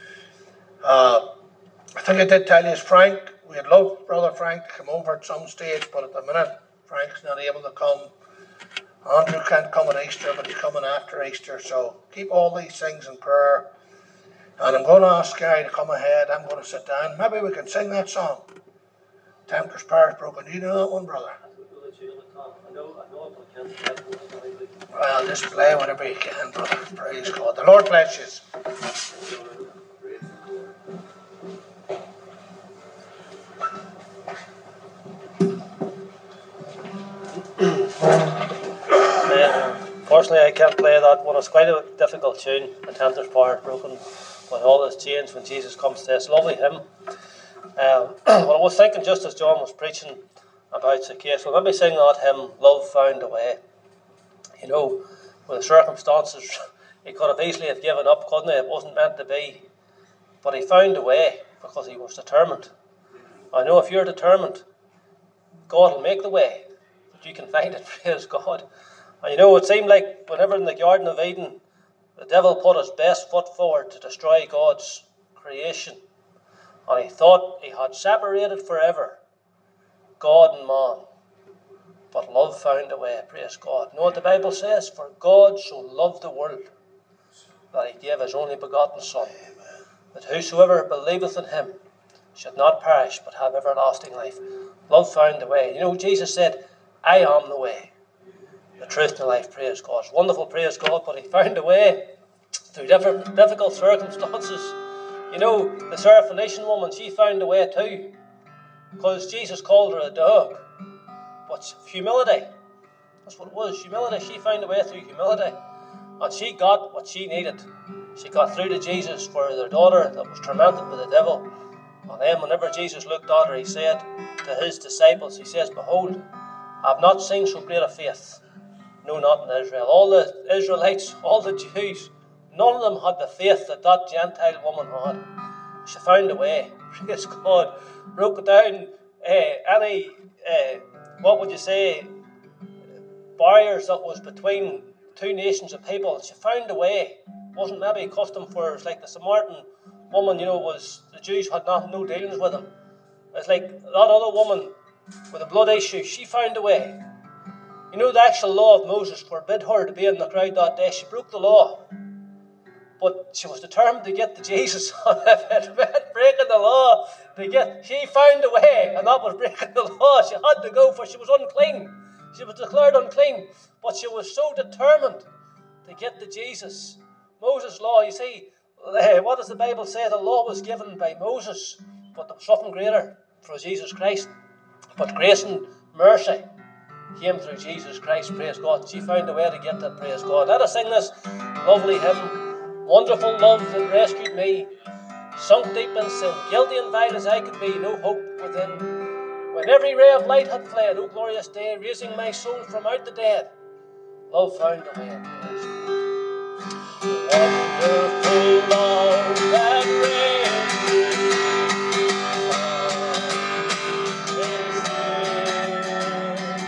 I think I did tell you, Frank, we'd love Brother Frank to come over at some stage, but at the minute, Frank's not able to come. Andrew can't come at Easter, but he's coming after Easter, so keep all these things in prayer. And I'm going to ask Gary to come ahead. I'm going to sit down. Maybe we can sing that song. Tempter's Power is Broken. Do you know that one, brother? Well, just play whatever you can, brother. Praise God. The Lord bless you. Unfortunately, I can't play that one. It's quite a difficult tune. The Tempter's Power is Broken. When all is changed, when Jesus comes to us. Lovely hymn. Well, I was thinking just as John was preaching about the case, well, maybe sing that hymn, Love Found a Way. You know, with the circumstances, he could have easily have given up, couldn't he? It wasn't meant to be. But he found a way because he was determined. I know if you're determined, God will make the way. But you can find it, praise God. And you know, it seemed like whenever in the Garden of Eden, the devil put his best foot forward to destroy God's creation. And he thought he had separated forever God and man. But love found a way, praise God. You know what the Bible says? For God so loved the world that he gave his only begotten Son, that whosoever believeth in him should not perish but have everlasting life. Love found a way. You know, Jesus said, I am the way, the truth, and the life, praise God. It's wonderful, praise God, but he found a way through difficult circumstances. You know, the Syrophoenician woman, she found a way too, because Jesus called her a dog. But humility, that's what it was, humility. She found a way through humility, and she got what she needed. She got through to Jesus for their daughter that was tormented with the devil. And then whenever Jesus looked at her, he said to his disciples, he says, Behold, I have not seen so great a faith, no, not in Israel. All the Israelites, all the Jews, none of them had the faith that that Gentile woman had. She found a way, praise God, broke down any, what would you say, barriers that was between two nations of people. She found a way. Wasn't maybe custom for us, like the Samaritan woman, you know, was the Jews had no dealings with him. It's like that other woman with a blood issue, she found a way. You know, the actual law of Moses forbid her to be in the crowd that day. She broke the law. But she was determined to get to Jesus. If it meant breaking the law, she found a way, and that was breaking the law. She had to go, for she was unclean. She was declared unclean, but she was so determined to get to Jesus. Moses' law, you see, what does the Bible say? The law was given by Moses, but there was something greater for Jesus Christ. But grace and mercy came through Jesus Christ, praise God. She found a way to get to praise God. Let us sing this lovely hymn. Wonderful love that rescued me, sunk deep in sin, guilty and vile as I could be, no hope within. When every ray of light had fled, O glorious day, raising my soul from out the dead, love found a way, praise God. Wonderful love that rescued me,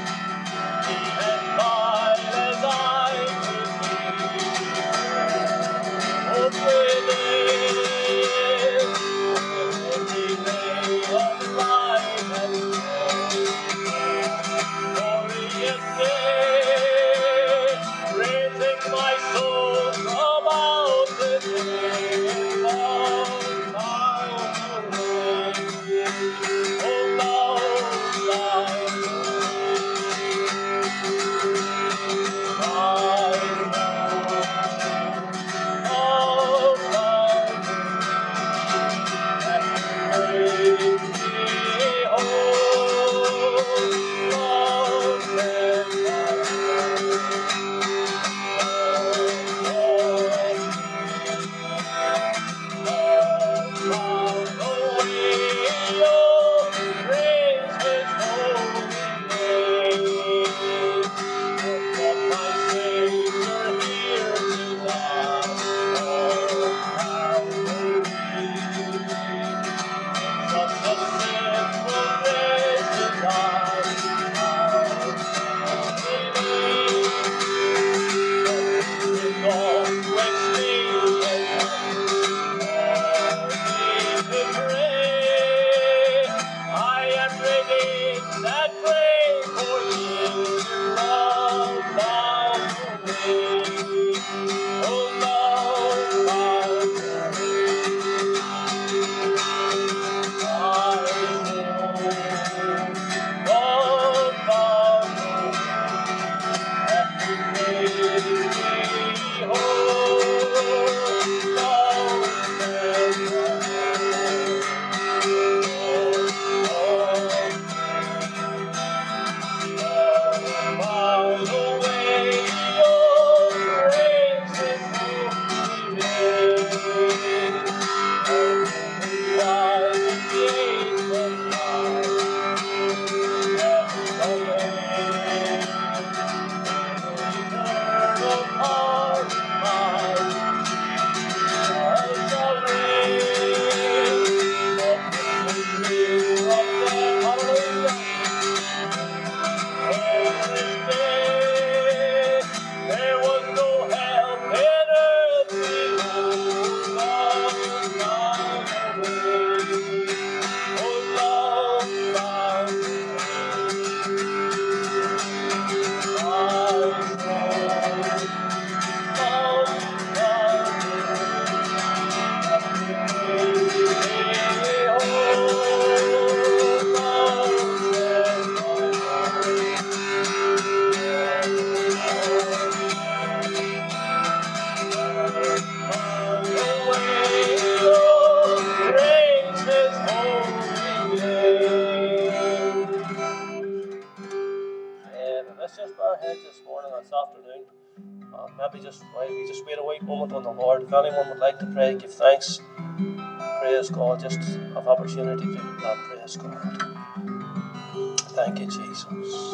afternoon. Maybe just while we just wait a wee moment on the Lord. If anyone would like to pray, give thanks, praise God, just have opportunity to do that. Praise God. Thank you, Jesus.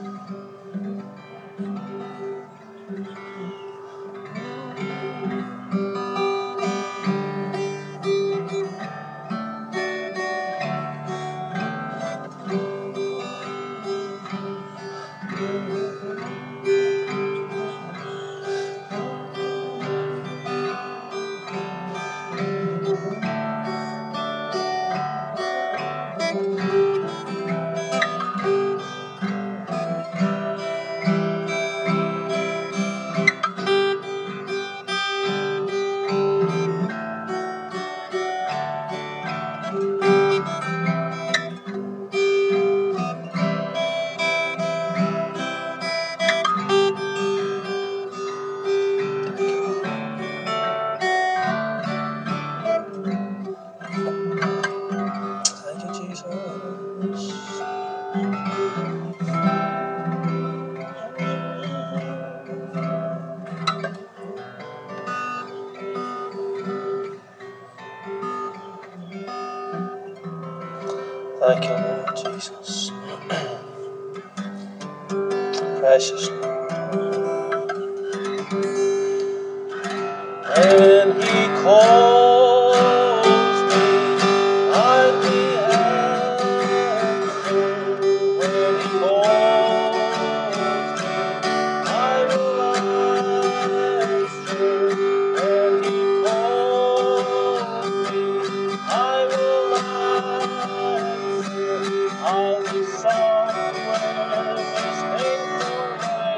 Thank you, Jesus. Thank you, Lord Jesus. Precious Lord. When He calls me, I'll be answered. When He calls me, I will answer. When He calls me, I will answer. I'll be somewhere His faithful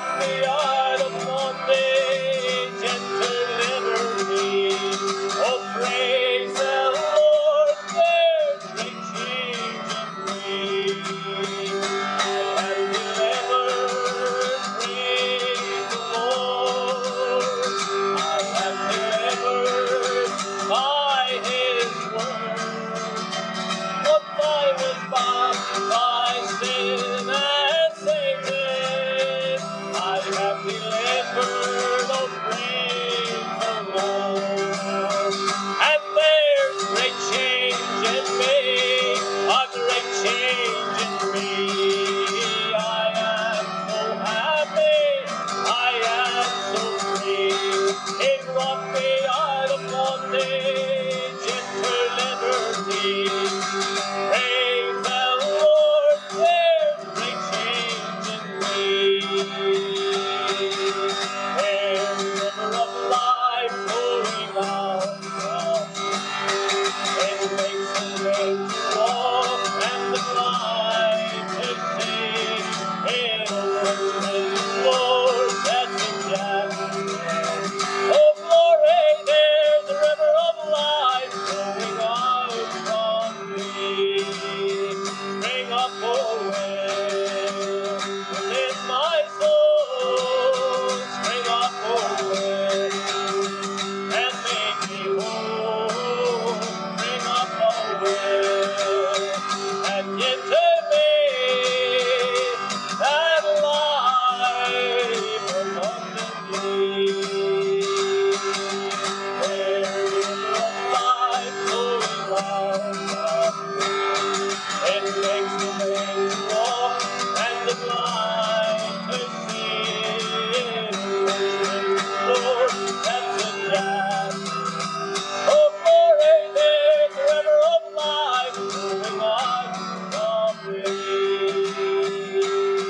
brought me out of bondage into liberty. Oh, praise the Lord, there's great change in me. I am delivered, praise the Lord. I am delivered by His word. But I was bound by sin and Satan. I have delivered, oh praise the Lord. And there's great change in me, a great change in me. I am so happy, I am so free. It brought me out of bondage into liberty. Praise the Lord, there's great change in me. There's a river of life flowing out from me. It makes the lame to walk and the blind to see. It opens the doors that the captive. Oh, glory, there's a river of life flowing out from me. Spring up, oh, well, within my soul. Spring up, oh, well, and make me whole. Spring up, oh, well, and give to me that life abundantly. There is a life flowing out from me. It makes the lame to walk and the blind to see. It opens the Lord, that's a giant. Oh, glory, there's a river of life flowing out from me.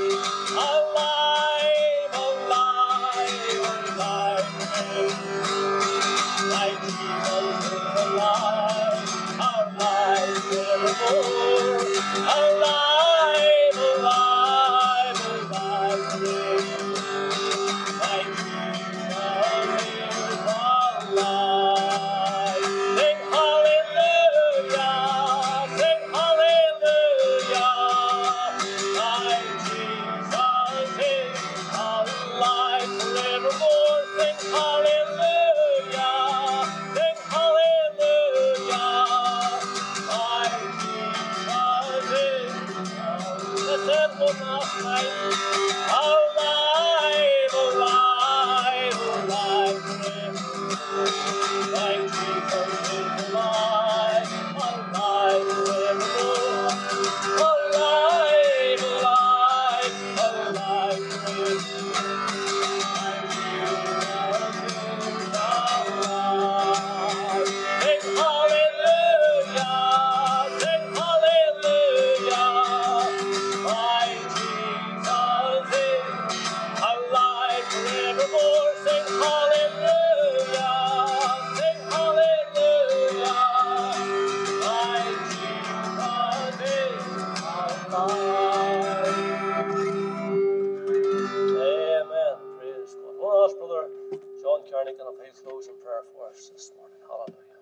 Alive, alive, alive. My Jesus is alive, our lives forevermore. Alive, alive, alive. My Jesus is alive. Sing hallelujah, sing hallelujah. My Jesus is alive forevermore. Sing hallelujah, sing hallelujah. My Jesus is alive. Let's end one last night. Alive, alive, alive forever. My Jesus is alive, alive forevermore. Alive, alive, alive forever. My Jesus is alive. Sing hallelujah, sing hallelujah. My Jesus is alive forevermore. Sing hallelujah, sing hallelujah. My Jesus is alive. Amen. Praise God. Well, ask Brother John Carney can have his closing prayer for us this morning. Hallelujah.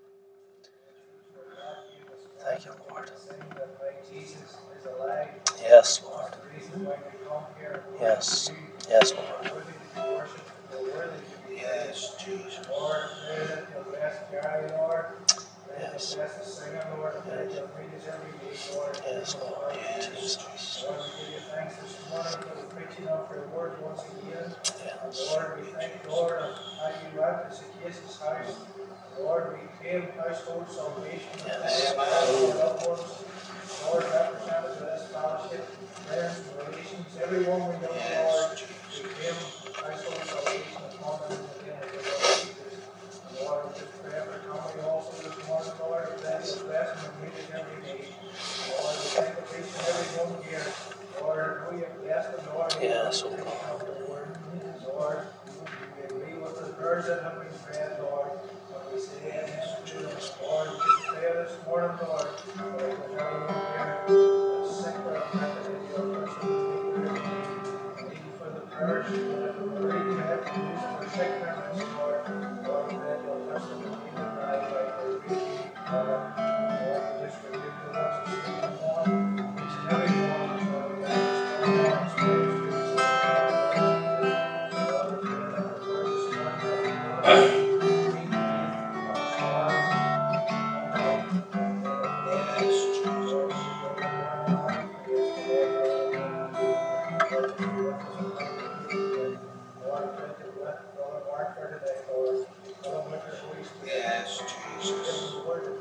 Thank you, Lord. Jesus is alive. Yes, Lord. The reason why we come here. Yes. Yes, Lord. Worthy to be worshipped, worthy to be Yes, Jesus. Lord, pray that you'll bless Gary, Lord. Pray that Yes. you'll bless the singer, Lord. Pray that you'll meet us every day, Lord. Yes, Lord. Jesus. Lord, we give you thanks this morning for the preaching of your word once again. Yes. Lord, we thank you, Lord, of how you went to Zacchaeus' house. Lord, we claim household salvation. Yes. Our loved ones, Lord, represented to this fellowship, friends, relations, everyone we know, Lord, we claim household salvation upon them in the name of the Lord Jesus. And Lord, we just pray for Tommy also this morning, Lord, that you'll bless him and meet him every day. Lord, we thank you for each and every one here. Lord, who you have blessed them, Lord, Yes, oh in the God. of your word. Lord, we agree with the prayers that have been prayed, Lord. And we say amen to them. Lord, we just pray this morning, Lord, for everyone here that's sick or affected in your person, and even for the prayer Yes, Jesus.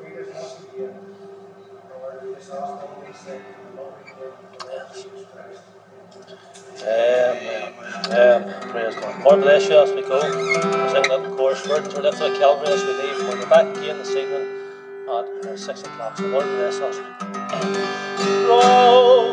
Praise God. Lord bless you as we go. We're singing that chorus. Burdens are lifted at Calvary as we leave. We'll be back again this evening at 6 o'clock. So Lord bless us.